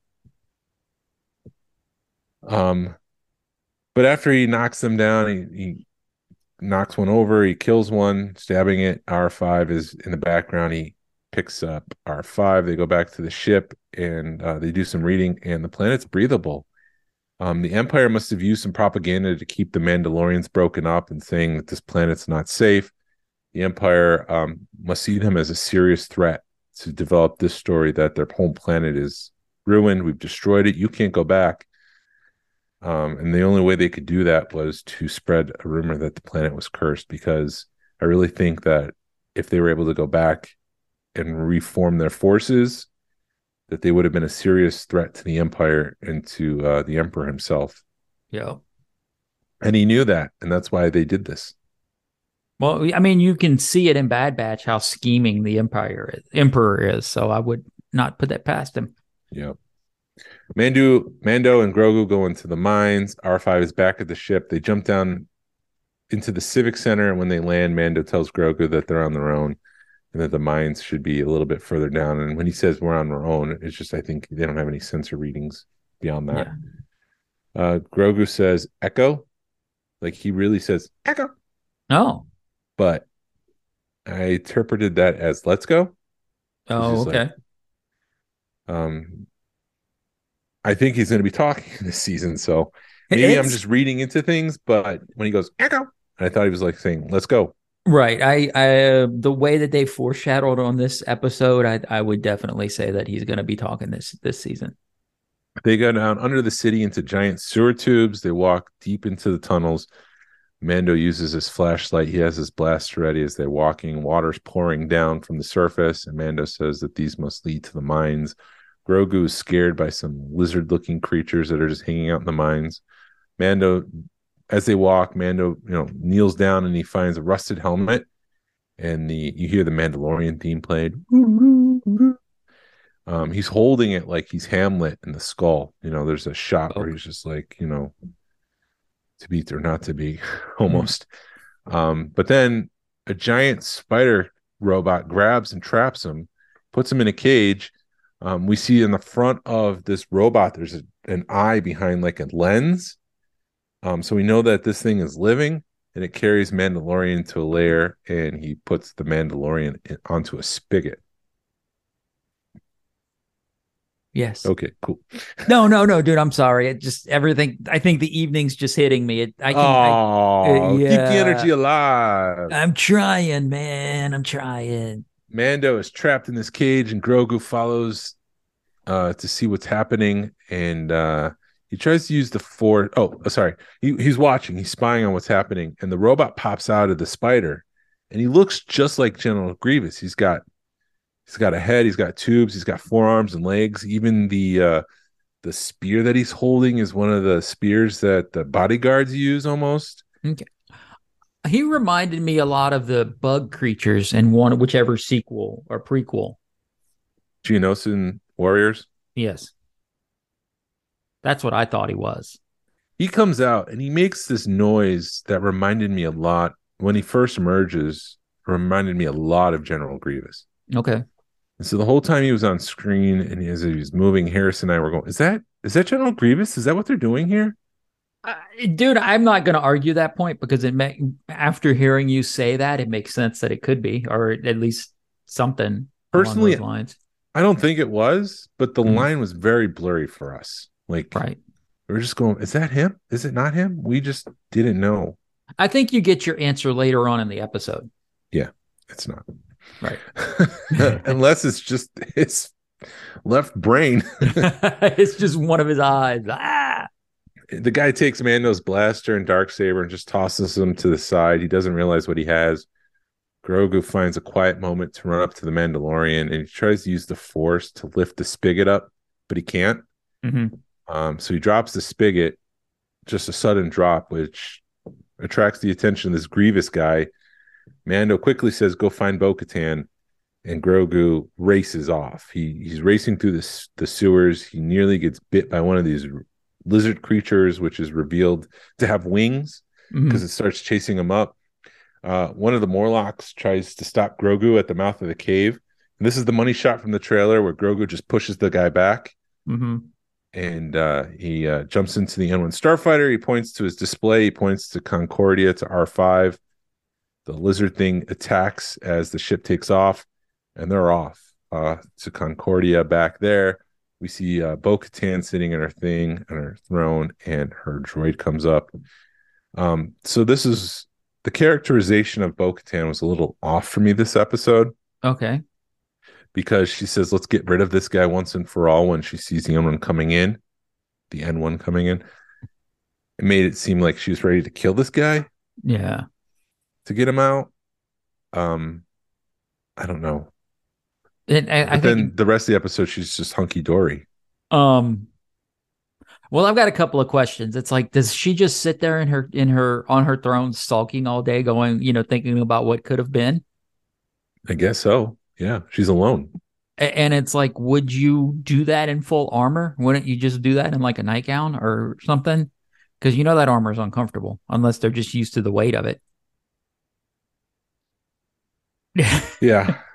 But after he knocks them down, he knocks one over. He kills one, stabbing it. R5 is in the background. He picks up R5. They go back to the ship and they do some reading, and the planet's breathable. The Empire must have used some propaganda to keep the Mandalorians broken up and saying that this planet's not safe. The Empire must see them as a serious threat to develop this story that their home planet is ruined. We've destroyed it. You can't go back. And the only way they could do that was to spread a rumor that the planet was cursed, because I really think that if they were able to go back and reform their forces, that they would have been a serious threat to the Empire and to the Emperor himself. Yeah. And he knew that, and that's why they did this. Well, I mean, you can see it in Bad Batch how scheming the Emperor is, so I would not put that past him. Yeah. Mando and Grogu go into the mines. R5 is back at the ship. They jump down into the Civic Center, and when they land, Mando tells Grogu that they're on their own. and that the mines should be a little bit further down. And when he says we're on our own, it's just I think they don't have any sensor readings beyond that. Grogu says echo, like he really says echo. Oh. But I interpreted that as let's go. Oh, okay. I think he's going to be talking this season, so maybe I'm just reading into things. But when he goes echo, I thought he was like saying let's go. Right. I the way that they foreshadowed on this episode, I would definitely say that he's going to be talking this season. They go down under the city into giant sewer tubes. They walk deep into the tunnels. Mando uses his flashlight. He has his blaster ready as they're walking. Water's pouring down from the surface, and Mando says that these must lead to the mines. Grogu is scared by some lizard-looking creatures that are just hanging out in the mines. Mando, as they walk, Mando, kneels down and he finds a rusted helmet, and you hear the Mandalorian theme played. He's holding it like he's Hamlet in the skull. There's a shot where he's just like, to be or not to be, almost. But then a giant spider robot grabs and traps him, puts him in a cage. We see in the front of this robot, there's an eye behind like a lens. So we know that this thing is living, and it carries Mandalorian to a lair, and he puts the Mandalorian onto a spigot. Yes. Okay, cool. No, dude. I'm sorry. It just everything. I think the evening's just hitting me. Keep the energy alive. I'm trying, man. I'm trying. Mando is trapped in this cage, and Grogu follows to see what's happening, and he tries to use the Force. Oh, sorry. He's watching. He's spying on what's happening, and the robot pops out of the spider, and he looks just like General Grievous. He's got a head. He's got tubes. He's got forearms and legs. Even the spear that he's holding is one of the spears that the bodyguards use almost. Okay. He reminded me a lot of the bug creatures in whichever sequel or prequel. Geonosian warriors? Yes. That's what I thought he was. He comes out and he makes this noise that reminded me a lot. When he first emerges, reminded me a lot of General Grievous. Okay. And so the whole time he was on screen and as he was moving, Harrison and I were going, is that General Grievous? Is that what they're doing here? Dude, I'm not going to argue that point because after hearing you say that, it makes sense that it could be, or at least something. Personally, along those lines. I don't think it was, but the line was very blurry for us. Like, right. We were just going, is that him? Is it not him? We just didn't know. I think you get your answer later on in the episode. Yeah, it's not. Right. Unless it's just his left brain. It's just one of his eyes. The guy takes Mando's blaster and Darksaber and just tosses him to the side. He doesn't realize what he has. Grogu finds a quiet moment to run up to the Mandalorian, and he tries to use the Force to lift the spigot up, but he can't. Mm-hmm. So he drops the spigot, just a sudden drop, which attracts the attention of this Grievous guy. Mando quickly says, go find Bo-Katan, and Grogu races off. He's racing through the sewers. He nearly gets bit by one of these lizard creatures, which is revealed to have wings because it starts chasing him up. One of the Morlocks tries to stop Grogu at the mouth of the cave. And this is the money shot from the trailer where Grogu just pushes the guy back. Mm-hmm. And he jumps into the N1 Starfighter. He points to his display. He points to Concordia, to R5. The lizard thing attacks as the ship takes off, and they're off to Concordia back there. We see Bo-Katan sitting in her thing, on her throne, and her droid comes up. So this is the characterization of Bo-Katan was a little off for me this episode. Okay. Because she says, let's get rid of this guy once and for all when she sees the N1 coming in. The N1 coming in. It made it seem like she was ready to kill this guy. Yeah. To get him out. I don't know. I then think the rest of the episode, she's just hunky-dory. Well, I've got a couple of questions. It's like, does she just sit there on her throne sulking all day going, thinking about what could have been? I guess so. Yeah, she's alone. And it's like, would you do that in full armor? Wouldn't you just do that in like a nightgown or something? Because that armor is uncomfortable unless they're just used to the weight of it. Yeah.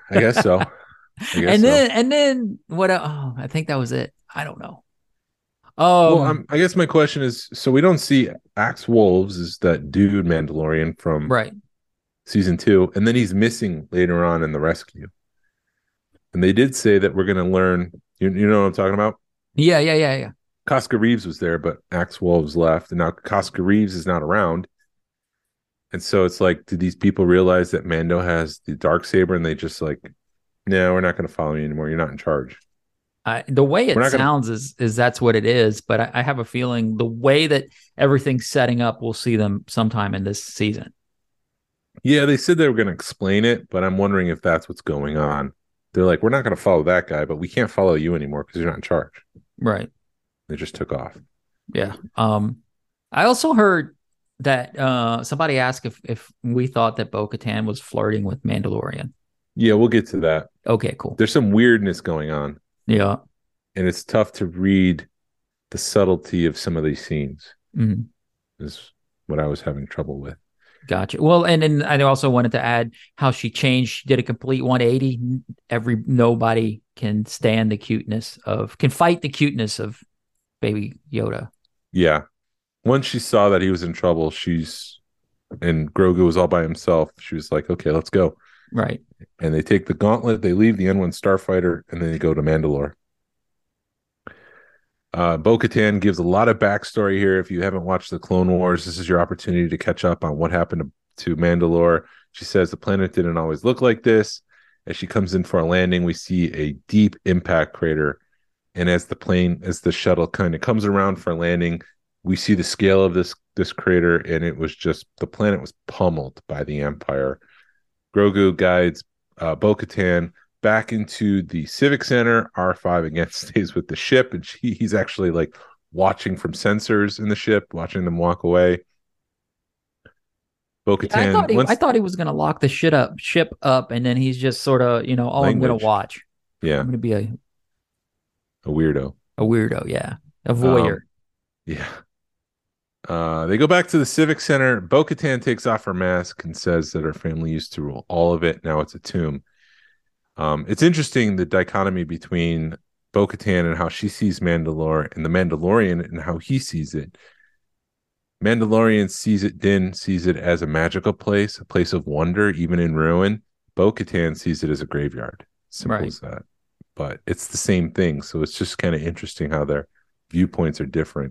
I guess so. And then what? Oh, I think that was it. I don't know. Well, I guess my question is, so we don't see Axe Wolves is that dude Mandalorian from right. season 2, and then he's missing later on in the rescue. And they did say that we're going to learn. You know what I'm talking about? Yeah. Casca Reeves was there, but Axe Wolves left, and now Casca Reeves is not around. And so it's like, did these people realize that Mando has the dark saber, and they just like, no, we're not going to follow you anymore. You're not in charge. The way it sounds is that's what it is, but I have a feeling the way that everything's setting up, we'll see them sometime in this season. Yeah, they said they were going to explain it, but I'm wondering if that's what's going on. They're like, we're not going to follow that guy, but we can't follow you anymore because you're not in charge. Right. They just took off. Yeah. I also heard that somebody asked if we thought that Bo-Katan was flirting with Mandalorian. Yeah, we'll get to that. Okay, cool. There's some weirdness going on. Yeah. And it's tough to read the subtlety of some of these scenes. Mm-hmm. Is what I was having trouble with. Gotcha. Well, and I also wanted to add how she changed. She did a complete 180. Nobody can fight the cuteness of Baby Yoda. Yeah. Once she saw that he was in trouble, and Grogu was all by himself, she was like, okay, let's go. Right. And they take the gauntlet, they leave the N1 Starfighter, and then they go to Mandalore. Bo-Katan gives a lot of backstory here. If you haven't watched the Clone Wars, this is your opportunity to catch up on what happened to Mandalore. She says the planet didn't always look like this. As she comes in for a landing, we see a deep impact crater. And as the shuttle kind of comes around for a landing, we see the scale of this crater, and it was just, the planet was pummeled by the Empire. Grogu guides Bo-Katan back into the Civic Center. R5 again stays with the ship, and he's actually like watching from sensors in the ship, watching them walk away. Bo-Katan. I thought he was going to lock the ship up, and then he's just sort of, I'm going to watch. Yeah, I'm going to be a weirdo. A weirdo, yeah, a voyeur. Yeah. They go back to the Civic Center. Bo-Katan takes off her mask and says that her family used to rule all of it. Now it's a tomb. It's interesting, the dichotomy between Bo-Katan and how she sees Mandalore, and the Mandalorian and how he sees it. Mandalorian Din sees it as a magical place, a place of wonder, even in ruin. Bo-Katan sees it as a graveyard. Simple as that. But it's the same thing. So it's just kind of interesting how their viewpoints are different.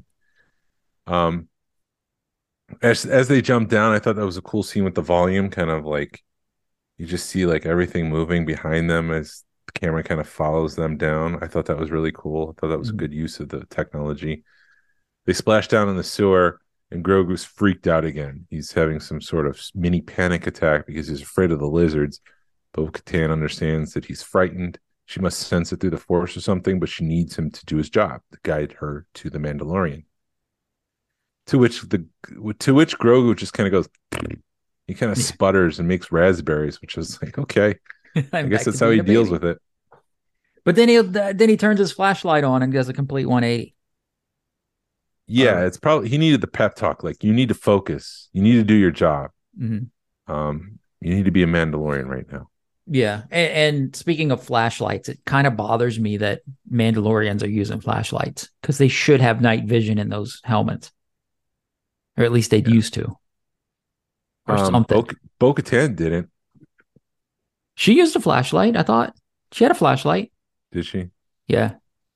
As they jump down, I thought that was a cool scene with the volume, kind of like you just see like everything moving behind them as the camera kind of follows them down. I thought that was really cool. I thought that was a good use of the technology. They splash down in the sewer, and Grogu's freaked out again. He's having some sort of mini panic attack because he's afraid of the lizards. Bo-Katan understands that he's frightened. She must sense it through the Force or something, but she needs him to do his job, to guide her to the Mandalorian. To which Grogu just kind of goes, he kind of sputters and makes raspberries, which is like, okay, I guess that's how he deals with it. But then he turns his flashlight on and does a complete 180. Yeah, it's probably, he needed the pep talk. Like, you need to focus. You need to do your job. Mm-hmm. You need to be a Mandalorian right now. Yeah. And speaking of flashlights, it kind of bothers me that Mandalorians are using flashlights because they should have night vision in those helmets. Or at least they'd used to. Or something. Bo-Katan didn't. She used a flashlight, I thought. She had a flashlight. Did she? Yeah.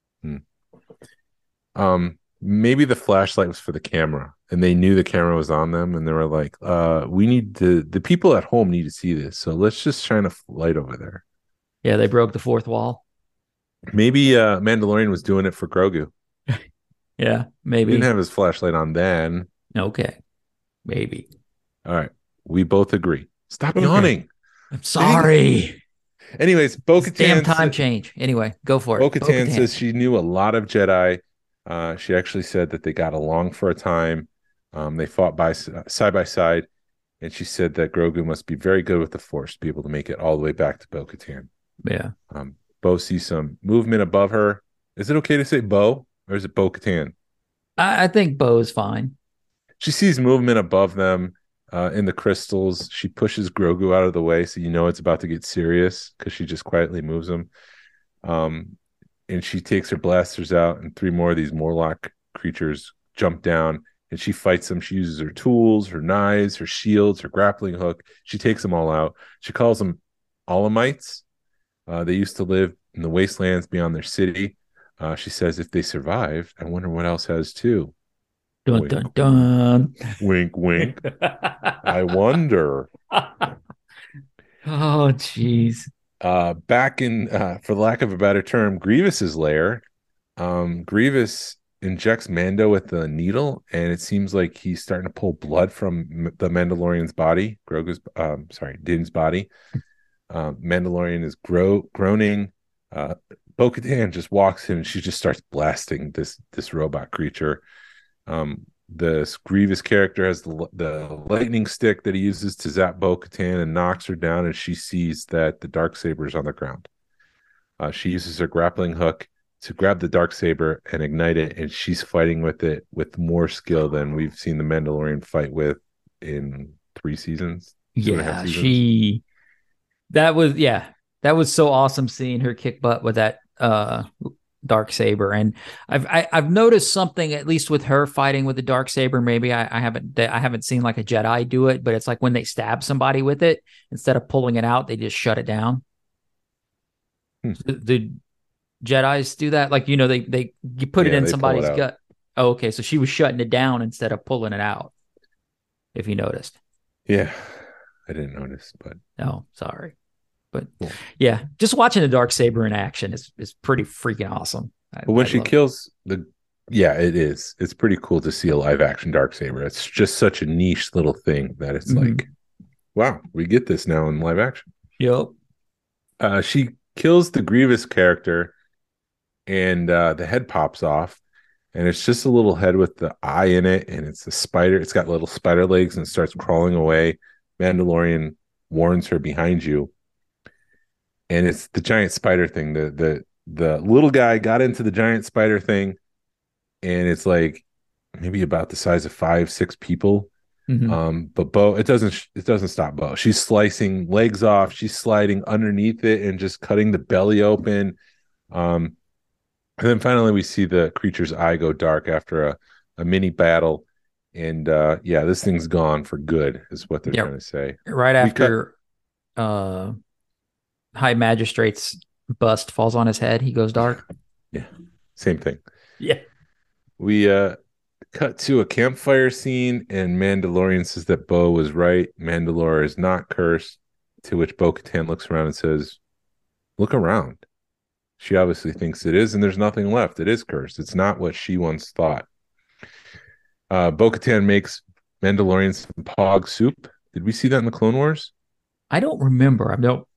Maybe the flashlight was for the camera, and they knew the camera was on them, and they were like, we need the people at home need to see this, so let's just shine a light over there. Yeah, they broke the fourth wall. Maybe Mandalorian was doing it for Grogu. Yeah, maybe. He didn't have his flashlight on then. Okay. Maybe. All right. We both agree. Stop yawning. I'm sorry. Anyways, Bo-Katan. Damn time change. Anyway, go for it. Bo-Katan says she knew a lot of Jedi. She actually said that they got along for a time. They fought side by side. And she said that Grogu must be very good with the Force to be able to make it all the way back to Bo-Katan. Yeah. Bo sees some movement above her. Is it okay to say Bo, or is it Bo-Katan? I think Bo is fine. She sees movement above them. in the crystals. She pushes Grogu out of the way, so you know it's about to get serious because she just quietly moves him. And she takes her blasters out, and 3 more of these Morlock creatures jump down, and she fights them. She uses her tools, her knives, her shields, her grappling hook. She takes them all out. She calls them Alamites. They used to live in the wastelands beyond their city. She says if they survived, I wonder what else has too. Dun, Wink, dun, dun. Wink, wink. I wonder. Oh, jeez. Back in, for lack of a better term, Grievous's lair, Grievous injects Mando with the needle, and it seems like he's starting to pull blood from the Mandalorian's body, Din's body. Mandalorian is groaning. Bo-Katan just walks in, and she just starts blasting this robot creature. This Grievous character has the lightning stick that he uses to zap Bo-Katan and knocks her down, and she sees that the Darksaber is on the ground. She uses her grappling hook to grab the Darksaber and ignite it, and she's fighting with it with more skill than we've seen the Mandalorian fight with in 3 seasons. Yeah, that was so awesome seeing her kick butt with that Darksaber. And I've noticed something, at least with her fighting with the Darksaber. Maybe I haven't seen like a Jedi do it, but it's like when they stab somebody with it, instead of pulling it out, they just shut it down. The Jedis do that, like, you put it in somebody's gut. Oh, okay, so she was shutting it down instead of pulling it out, if you noticed. Yeah, I didn't notice, but oh, sorry. But cool. Yeah, just watching the Darksaber in action is pretty freaking awesome. But when she kills it is. It's pretty cool to see a live action Darksaber. It's just such a niche little thing that it's like, wow, we get this now in live action. Yep. She kills the Grievous character, and the head pops off, and it's just a little head with the eye in it, and it's a spider. It's got little spider legs and starts crawling away. Mandalorian warns her, behind you. And it's the giant spider thing. The little guy got into the giant spider thing, and it's like maybe about the size of 5-6 people. But Bo, it doesn't stop Bo. She's slicing legs off. She's sliding underneath it and just cutting the belly open. And then finally we see the creature's eye go dark after a mini battle. And this thing's gone for good, is what they're trying to say. Right after High Magistrate's bust falls on his head, he goes dark. Yeah, same thing. Yeah. We cut to a campfire scene, and Mandalorian says that Bo was right. Mandalore is not cursed, to which Bo-Katan looks around and says, look around. She obviously thinks it is, and there's nothing left. It is cursed. It's not what she once thought. Bo-Katan makes Mandalorian some pog soup. Did we see that in the Clone Wars? I don't remember.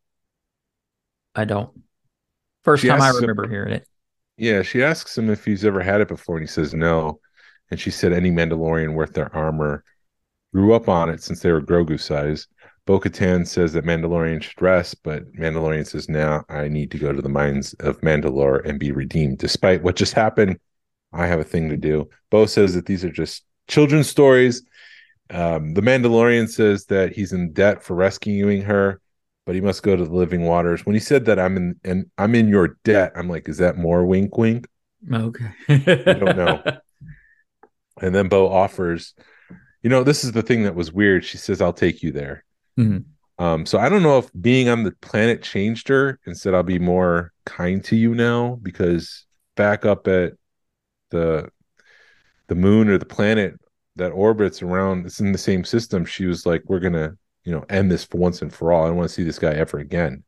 I don't. First time I remember hearing it. Yeah, she asks him if he's ever had it before, and he says no. And she said any Mandalorian worth their armor grew up on it since they were Grogu size. Bo-Katan says that Mandalorian should rest, but Mandalorian says, no, I need to go to the mines of Mandalore and be redeemed. Despite what just happened, I have a thing to do. Bo says that these are just children's stories. The Mandalorian says that he's in debt for rescuing her, but he must go to the living waters. When he said that I'm in your debt, I'm like, is that more wink wink? Okay. I don't know. And then Bo offers, this is the thing that was weird. She says, I'll take you there. So I don't know if being on the planet changed her and said, I'll be more kind to you now, because back up at the moon or the planet that orbits around, it's in the same system. She was like, we're going to, end this for once and for all. I don't want to see this guy ever again.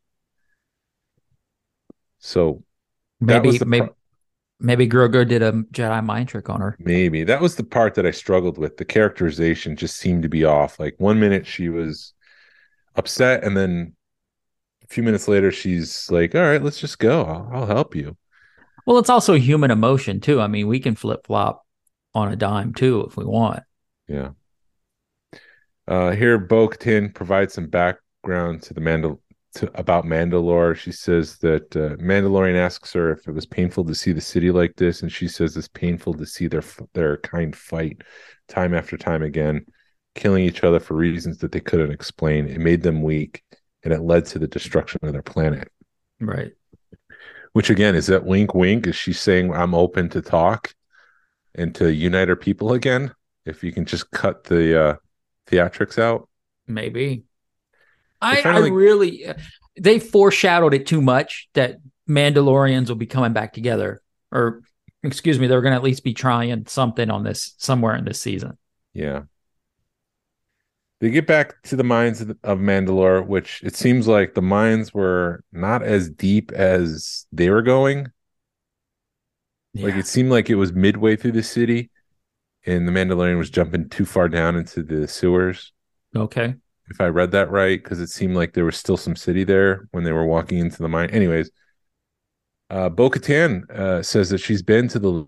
So maybe Grogu did a Jedi mind trick on her. Maybe that was the part that I struggled with. The characterization just seemed to be off. Like 1 minute she was upset, and then a few minutes later she's like, all right, let's just go. I'll help you. Well, it's also human emotion too. I mean, we can flip flop on a dime too if we want. Yeah. Here, Bo-Katan provides some background to about Mandalore. She says that Mandalorian asks her if it was painful to see the city like this, and she says it's painful to see their kind fight time after time again. killing each other for reasons that they couldn't explain. It made them weak, and it led to the destruction of their planet. Right. Which again, is that wink, wink? Is she saying I'm open to talk and to unite our people again? If you can just cut the theatrics out, Maybe. They I finally- really they foreshadowed it too much that Mandalorians will be coming back together, or excuse me, they're going to at least be trying something on this somewhere in this season. yeah. They get back to the mines of Mandalore, which it seems like the mines were not as deep as they were going. Like Yeah. it seemed like it was midway through the city, and the Mandalorian was jumping too far down into the sewers. Okay. If I read that right, because it seemed like there was still some city there when they were walking into the mine. Anyways, Bo-Katan says that she's been to the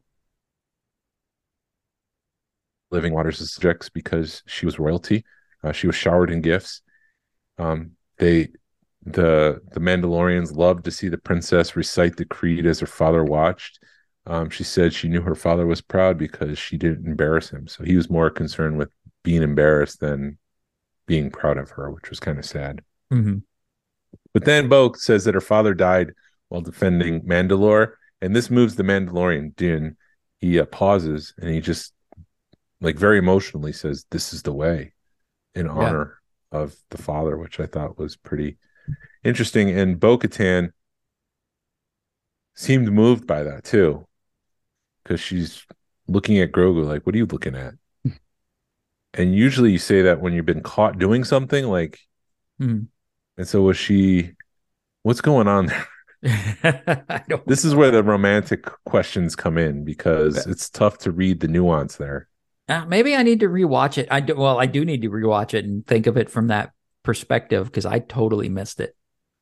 Living Waters of subjects because she was royalty. She was showered in gifts. The Mandalorians loved to see the princess recite the creed as her father watched. She said she knew her father was proud because she didn't embarrass him. So he was more concerned with being embarrassed than being proud of her, which was kind of sad. Mm-hmm. But then Bo says that her father died while defending Mandalore, and this moves the Mandalorian, Din. He pauses and he just, like, very emotionally says, "This is the way," in honor of the father, which I thought was pretty interesting. And Bo-Katan seemed moved by that too, because she's looking at Grogu like, "What are you looking at?" And usually you say that when you've been caught doing something, like, Hmm. and so was she, what's going on there? I don't. This is where the romantic questions come in, because it's tough to read the nuance there. Maybe I need to rewatch it. I do need to rewatch it and think of it from that perspective because I totally missed it.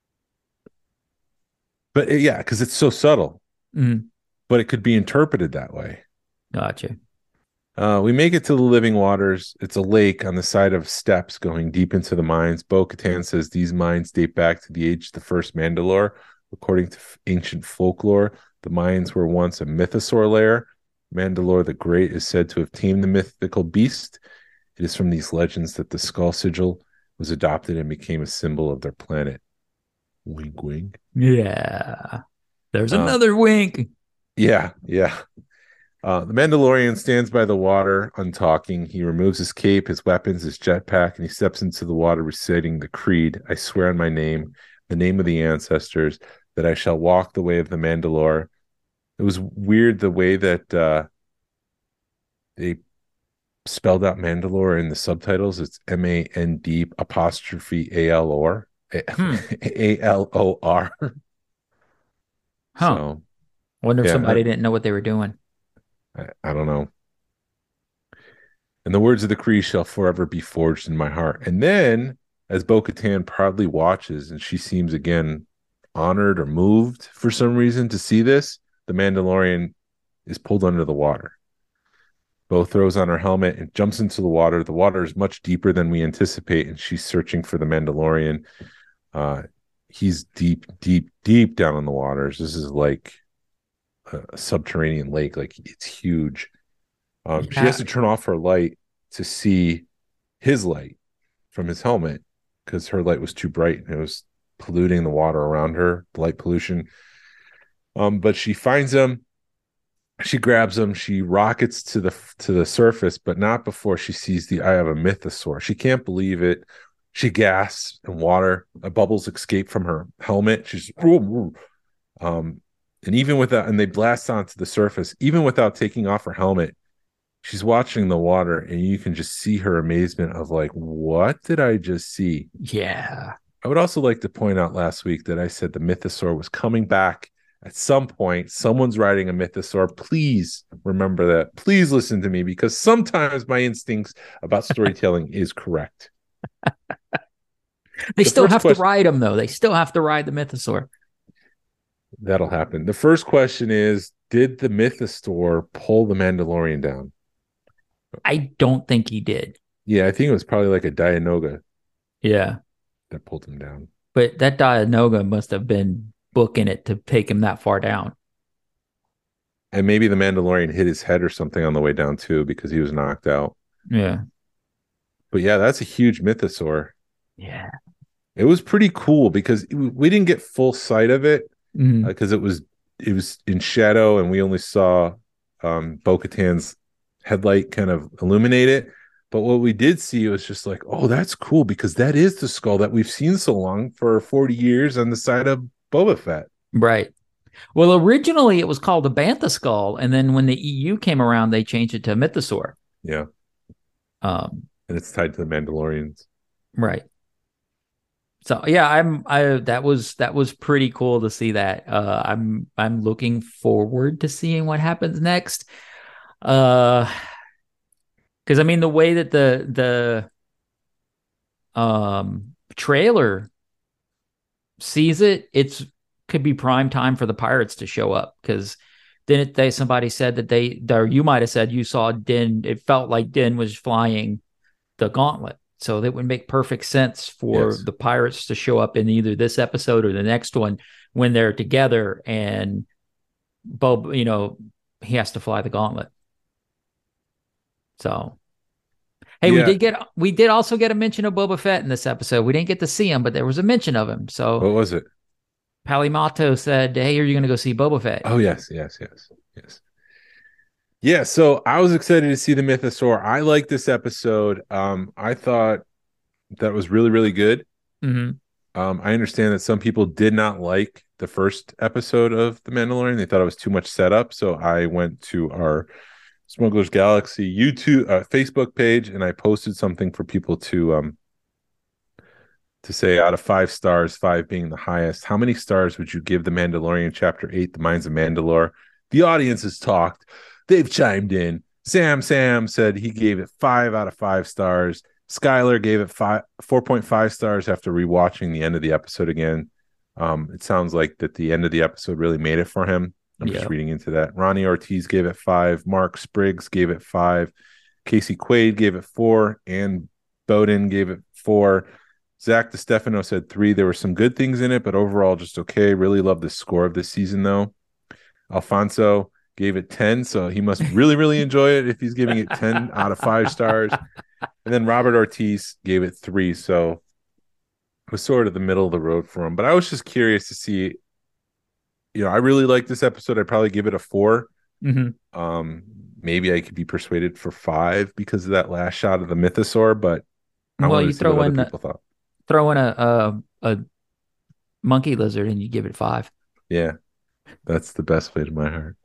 But yeah, because it's so subtle, Mm. but it could be interpreted that way. Gotcha. We make it to the Living Waters. It's a lake on the side of steps going deep into the mines. Bo-Katan says these mines date back to the age of the first Mandalore. According to ancient folklore, the mines were once a mythosaur lair. Mandalore the Great is said to have tamed the mythical beast. It is from these legends that the skull sigil was adopted and became a symbol of their planet. Wink, wink. Yeah. There's another wink. Yeah. The Mandalorian stands by the water, untalking. He removes his cape, his weapons, his jetpack, and he steps into the water reciting the creed. I swear on my name, the name of the ancestors, that I shall walk the way of the Mandalore. It was weird the way that they spelled out Mandalore in the subtitles. It's MAND apostrophe ALOR. ALOR. Huh. So, Wonder if yeah, somebody didn't know what they were doing. I don't know. And the words of the creed shall forever be forged in my heart. And then, as Bo-Katan proudly watches, and she seems again honored or moved for some reason to see this, the Mandalorian is pulled under the water. Bo throws on her helmet and jumps into the water. The water is much deeper than we anticipate, and she's searching for the Mandalorian. He's deep, deep, deep down in the waters. This is like a subterranean lake. Like, it's huge. She has to turn off her light to see his light from his helmet because her light was too bright and it was polluting the water around her, light pollution. But she finds him. She grabs him. She rockets to the surface, but not before she sees the eye of a mythosaur. She can't believe it. She gasps, and water bubbles escape from her helmet. She's and even without, and they blast onto the surface, even without taking off her helmet. She's watching the water, and you can just see her amazement of like, what did I just see? Yeah. I would also like to point out last week that I said the mythosaur was coming back at some point. Someone's riding a mythosaur. Please remember that. Please listen to me, because sometimes my instincts about storytelling is correct. They The still first have question- to ride them, though. They still have to ride the mythosaur. That'll happen. The first question is, did the mythosaur pull the Mandalorian down? I don't think he did. Yeah, I think it was probably like a Dianoga Yeah. that pulled him down. But that Dianoga must have been booking it to take him that far down. And maybe the Mandalorian hit his head or something on the way down too, because he was knocked out. Yeah. But yeah, that's a huge mythosaur. Yeah. It was pretty cool because we didn't get full sight of it Mhm. because it was in shadow and we only saw Bo-Katan's headlight kind of illuminate it. But what we did see was just like, oh, that's cool because that is the skull that we've seen so long for 40 years on the side of Boba Fett. Right. Well, originally it was called the Bantha skull, and then when the EU came around, they changed it to Mythosaur. Yeah. Um, And it's tied to the Mandalorians. right. So yeah, that was pretty cool to see that. I'm looking forward to seeing what happens next. Because I mean the way that the trailer sees it, it's could be prime time for the pirates to show up. Because then somebody said that or you might have said you saw Din. It felt like Din was flying the gauntlet. So that would make perfect sense for the pirates to show up in either this episode or the next one when they're together and Bob, he has to fly the gauntlet. So, hey, we did also get a mention of Boba Fett in this episode. We didn't get to see him, but there was a mention of him. So what was it? Palimato said, "Hey, are you going to go see Boba Fett?" Oh, yes. Yeah, so I was excited to see the Mythosaur. I like this episode. I thought that was really, really good. Mm-hmm. I understand that some people did not like the first episode of The Mandalorian. They thought it was too much setup. So I went to our Smugglers Galaxy YouTube Facebook page and I posted something for people to say out of 5 stars, 5 being the highest. How many stars would you give The Mandalorian Chapter 8, The Mines of Mandalore? The audience has talked. They've chimed in. Sam said he gave it 5 out of 5 stars. Skylar gave it 4.5 stars after rewatching the end of the episode again. It sounds like that the end of the episode really made it for him. I'm just reading into that. Ronnie Ortiz gave it 5. Mark Spriggs gave it 5. Casey Quaid gave it 4. Ann Bowden gave it 4. Zach DeStefano said 3. There were some good things in it, but overall just okay. Really love the score of this season, though. Alfonso gave it 10, so he must really, really enjoy it if he's giving it 10 out of 5 stars. And then Robert Ortiz gave it 3, so it was sort of the middle of the road for him. But I was just curious to see, I really like this episode. I'd probably give it a 4. Mm-hmm. Maybe I could be persuaded for 5 because of that last shot of the Mythosaur, but I wanted to see what other people thought. Throw in a monkey lizard and you give it 5. Yeah, that's the best way to my heart.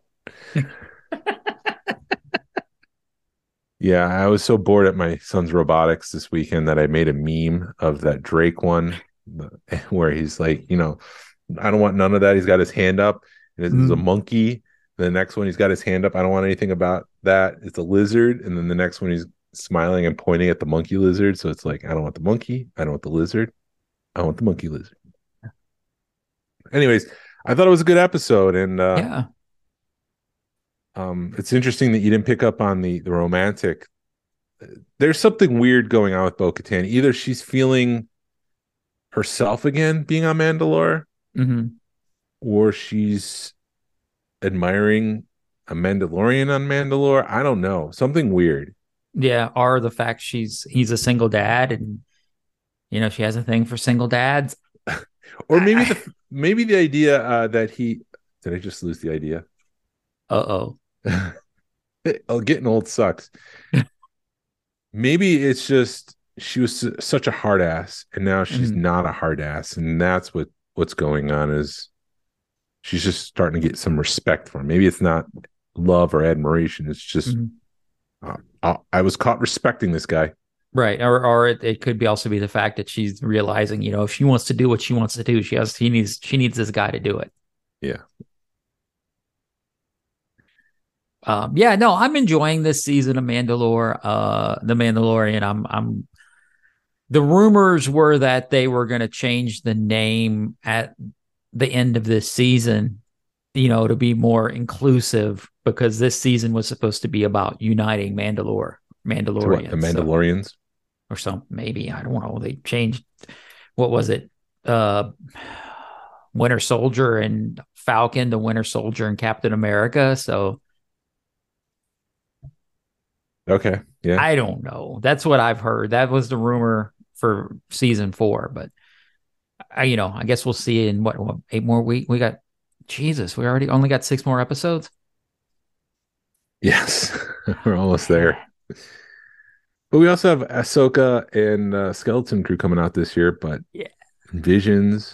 Yeah, I was so bored at my son's robotics this weekend that I made a meme of that Drake one where he's like, I don't want none of that. He's got his hand up and it's a monkey. The next one, he's got his hand up. I don't want anything about that. It's a lizard. And then the next one, he's smiling and pointing at the monkey lizard. So it's like, I don't want the monkey. I don't want the lizard. I want the monkey lizard. Anyways, I thought it was a good episode. And it's interesting that you didn't pick up on the romantic. There's something weird going on with Bo-Katan. Either she's feeling herself again being on Mandalore, or she's admiring a Mandalorian on Mandalore. I don't know. Something weird. Yeah, or the fact he's a single dad and she has a thing for single dads. Or maybe the idea that he did I just lose the idea? Uh-oh. Getting old sucks. Maybe it's just she was such a hard ass and now she's not a hard ass, and that's what's going on is she's just starting to get some respect for him. Maybe it's not love or admiration. It's just I was caught respecting this guy. Right. Or it could also be the fact that she's realizing, if she wants to do what she wants to do, she needs this guy to do it. Yeah. No, I'm enjoying this season of Mandalore, The Mandalorian. I'm the rumors were that they were going to change the name at the end of this season, to be more inclusive, because this season was supposed to be about uniting Mandalorians. The Mandalorians? Or some, maybe, I don't know. They changed, what was it? Winter Soldier and Falcon to Winter Soldier and Captain America. So. Okay. Yeah. I don't know. That's what I've heard. That was the rumor for season 4, but I guess we'll see in what 8 more weeks. We got Jesus. We already only got 6 more episodes. Yes, we're almost there. But we also have Ahsoka and Skeleton Crew coming out this year. But Yeah. Visions,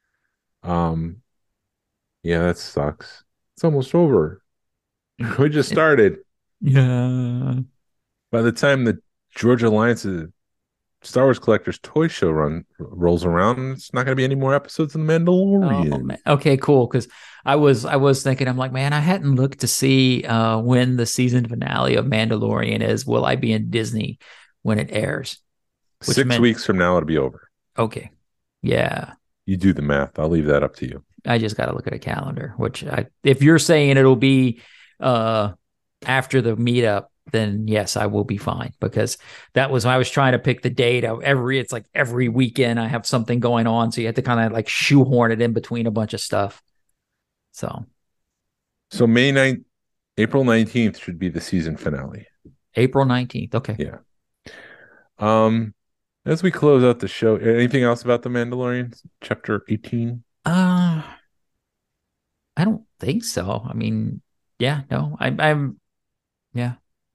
yeah, that sucks. It's almost over. We just started. Yeah. By the time the Georgia Alliance's Star Wars Collectors Toy Show rolls around, it's not going to be any more episodes of The Mandalorian. Oh, man. Okay, cool. Because I was thinking, I'm like, man, I hadn't looked to see when the season finale of Mandalorian is. Will I be in Disney when it airs? 6 weeks from now, it'll be over. Okay. Yeah. You do the math. I'll leave that up to you. I just got to look at a calendar, if you're saying it'll be after the meetup, then yes, I will be fine, because that was, I was trying to pick the date of it's like every weekend I have something going on. So you have to kind of like shoehorn it in between a bunch of stuff. So April 19th should be the season finale. April 19th. Okay. Yeah. As we close out the show, anything else about The Mandalorian chapter 18? I don't think so. I mean, yeah, no, I'm yeah.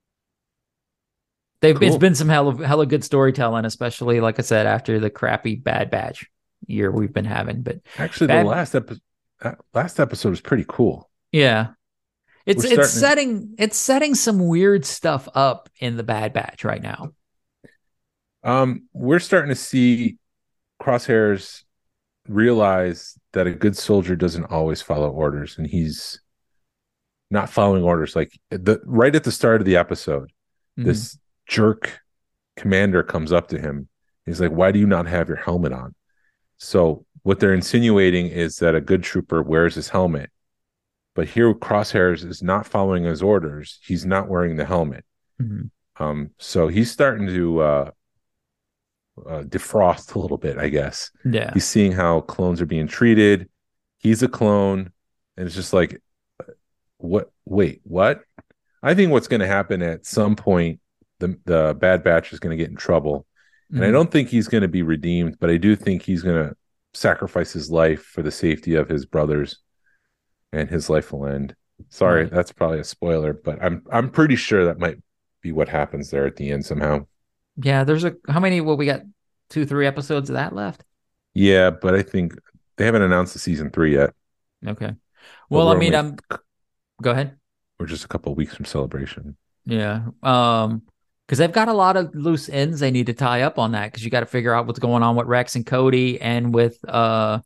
Cool. It's been some hella good storytelling, especially like I said, after the crappy Bad Batch year we've been having. But actually, the last episode was pretty cool. Yeah, it's setting some weird stuff up in the Bad Batch right now. We're starting to see Crosshairs realize that a good soldier doesn't always follow orders, and he's not following orders. Like right at the start of the episode, this jerk commander comes up to him. He's like, "Why do you not have your helmet on?" So what they're insinuating is that a good trooper wears his helmet, but here Crosshairs is not following his orders. He's not wearing the helmet. So he's starting to defrost a little bit, I guess. Yeah, he's seeing how clones are being treated. He's a clone, and it's just like, what? Wait, what? I think what's going to happen at some point, the Bad Batch is going to get in trouble, and I don't think he's going to be redeemed, but I do think he's going to sacrifice his life for the safety of his brothers, and his life will end. Sorry, that's probably a spoiler, but I'm pretty sure that might be what happens there at the end somehow. Yeah, there's how many? Well, we got 2-3 episodes of that left. Yeah, but I think they haven't announced the season 3 yet. Okay. Well, I mean, go ahead. We're just a couple of weeks from Celebration. Yeah. Because they've got a lot of loose ends they need to tie up on that, because you got to figure out what's going on with Rex and Cody, and with it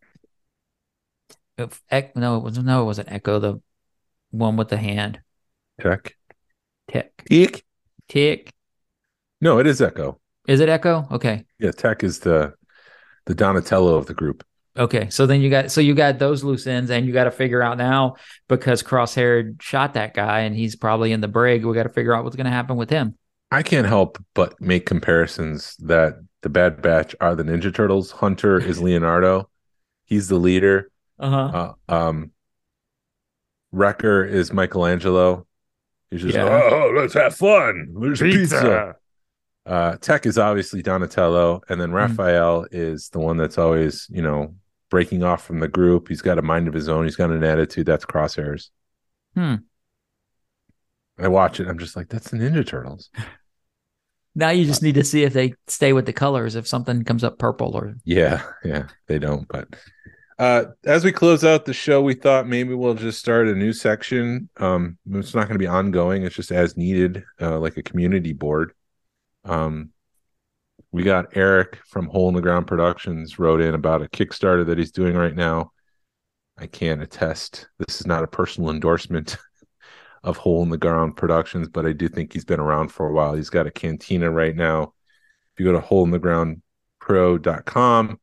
wasn't Echo, the one with the hand. Tick. No, it is Echo. Is it Echo? Okay. Yeah, Tech is the Donatello of the group. Okay, so then you got those loose ends, and you got to figure out now, because Crosshair shot that guy and he's probably in the brig. We got to figure out what's going to happen with him. I can't help but make comparisons that the Bad Batch are the Ninja Turtles. Hunter is Leonardo. He's the leader. Wrecker is Michelangelo. He's just let's have fun. There's pizza. Tech is obviously Donatello, and then Raphael is the one that's always, breaking off from the group. He's got a mind of his own. He's got an attitude. That's Crosshairs. I watch it. I'm just like, that's the Ninja Turtles. Now you just need to see if they stay with the colors. If something comes up purple or yeah, they don't. But as we close out the show, we thought maybe we'll just start a new section. It's not going to be ongoing. It's just as needed, like a community board. We got Eric from Hole in the Ground Productions wrote in about a Kickstarter that he's doing right now. I can't attest. This is not a personal endorsement of Hole in the Ground Productions, but I do think he's been around for a while. He's got a cantina right now. If you go to holeinthegroundpro.com,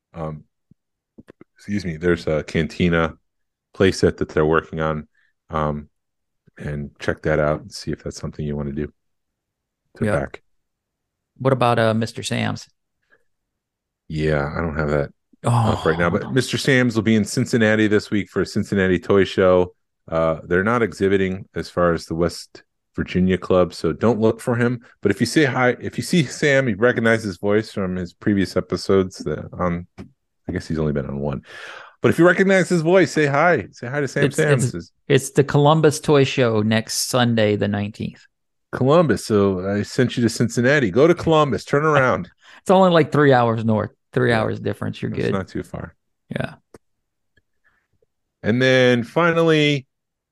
there's a cantina playset that they're working on, and check that out and see if that's something you want to do. Back. What about Mr. Sam's? Yeah, I don't have that up right now, but Mr. Sam's will be in Cincinnati this week for a Cincinnati Toy Show. They're not exhibiting as far as the West Virginia club. So don't look for him. But if you say hi, if you see Sam, you recognize his voice from his previous episodes. I guess he's only been on one. But if you recognize his voice, say hi. Say hi to Sam. It's the Columbus Toy Show next Sunday, the 19th. Columbus. So I sent you to Cincinnati. Go to Columbus. Turn around. It's only like 3 hours north. 3 hours difference. You're good. It's not too far. Yeah. And then finally,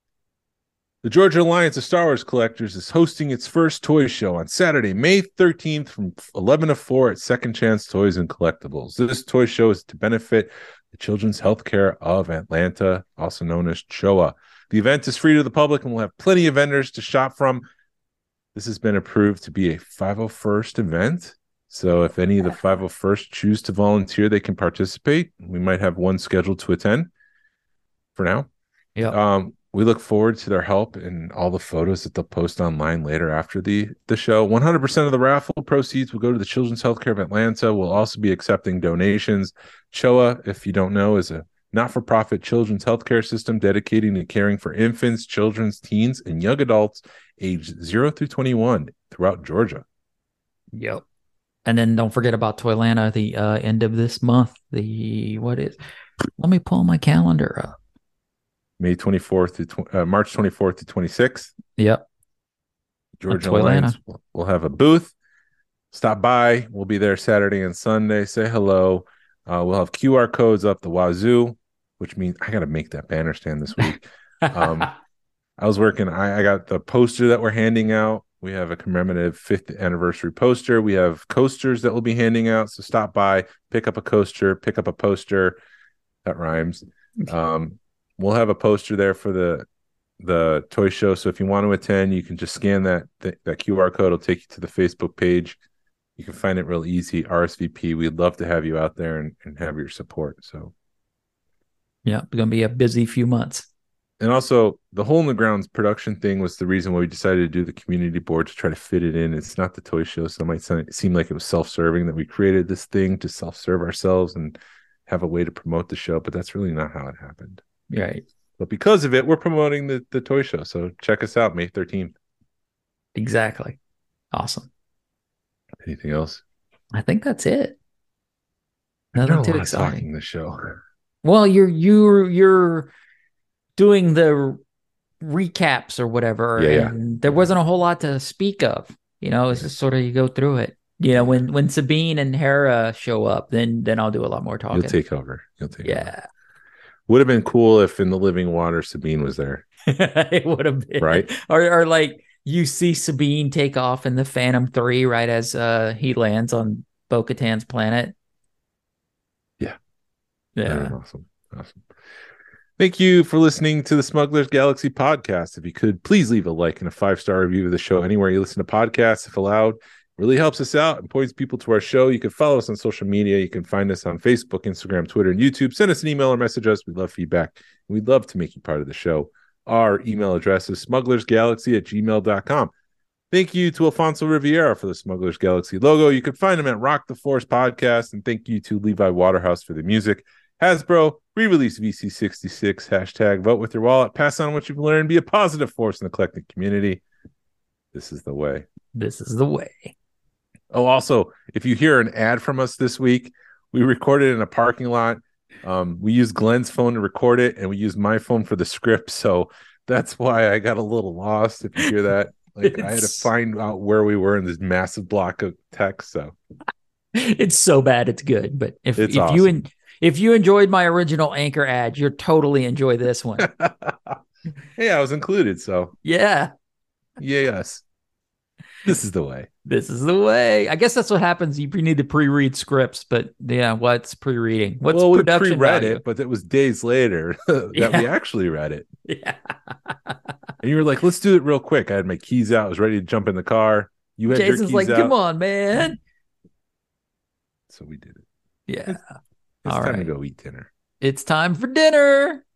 the Georgia Alliance of Star Wars Collectors is hosting its first toy show on Saturday, May 13th from 11 to 4 at Second Chance Toys and Collectibles. This toy show is to benefit the Children's Healthcare of Atlanta, also known as CHOA. The event is free to the public and will have plenty of vendors to shop from. This has been approved to be a 501st event. So if any of the 501st choose to volunteer, they can participate. We might have one scheduled to attend for now. Yeah. We look forward to their help and all the photos that they'll post online later after the show. 100% of the raffle proceeds will go to the Children's Healthcare of Atlanta. We'll also be accepting donations. CHOA, if you don't know, is a not-for-profit children's healthcare system dedicating to caring for infants, children, teens, and young adults aged 0 through 21 throughout Georgia. Yep. And then don't forget about Toylanta, the end of this month. Let me pull my calendar up. May 24th to March 24th to 26th. Yep. Georgia Alliance will have a booth. Stop by. We'll be there Saturday and Sunday. Say hello. We'll have QR codes up the wazoo, which means I got to make that banner stand this week. I was working. I got the poster that we're handing out. We have a commemorative 5th anniversary poster. We have coasters that we'll be handing out. So stop by, pick up a coaster, pick up a poster. That rhymes. We'll have a poster there for the toy show. So if you want to attend, you can just scan that QR code. It'll take you to the Facebook page. You can find it real easy. RSVP. We'd love to have you out there and have your support. So, yeah, it's going to be a busy few months. And also, the Hole in the Ground's production thing was the reason why we decided to do the community board to try to fit it in. It's not the toy show, so it might seem like it was self-serving that we created this thing to self-serve ourselves and have a way to promote the show, but that's really not how it happened. Right. But because of it, we're promoting the toy show. So check us out, May 13th. Exactly. Awesome. Anything else? I think that's it. Nothing too exciting. The show. Well, you're doing the recaps or whatever, and there wasn't a whole lot to speak of. It's just sort of you go through it. When Sabine and Hera show up, then I'll do a lot more talking. You'll take over. Over. Would have been cool if in the Living Water Sabine was there. It would have been. Right. Or like you see Sabine take off in the Phantom 3 right as he lands on Bo-Katan's planet. Yeah. Awesome. Thank you for listening to the Smugglers Galaxy podcast. If you could, please leave a like and a 5-star review of the show anywhere you listen to podcasts, if allowed. Really helps us out and points people to our show. You can follow us on social media. You can find us on Facebook, Instagram, Twitter, and YouTube. Send us an email or message us. We'd love feedback. We'd love to make you part of the show. Our email address is smugglersgalaxy@gmail.com. Thank you to Alfonso Riviera for the Smugglers Galaxy logo. You can find him at Rock the Force Podcast. And thank you to Levi Waterhouse for the music. Hasbro, re-release VC66, hashtag vote with your wallet. Pass on what you've learned. Be a positive force in the collecting community. This is the way. This is the way. Oh, also, if you hear an ad from us this week, we recorded in a parking lot. We used Glenn's phone to record it, and we used my phone for the script. So that's why I got a little lost. If you hear that, I had to find out where we were in this massive block of text. So it's so bad, it's good. But if awesome. if you enjoyed my original Anchor ad, you'll totally enjoy this one. Hey, I was included. So yeah. Yes. This is the way. This is the way. I guess that's what happens. You need to pre-read scripts, but yeah, what's pre-reading? What's production? We pre-read it, but it was days later that we actually read it. Yeah. And you were like, "Let's do it real quick." I had my keys out. I was ready to jump in the car. You had Jason's your keys like, out. "Come on, man!" So we did it. Yeah. It's time to go eat dinner. It's time for dinner.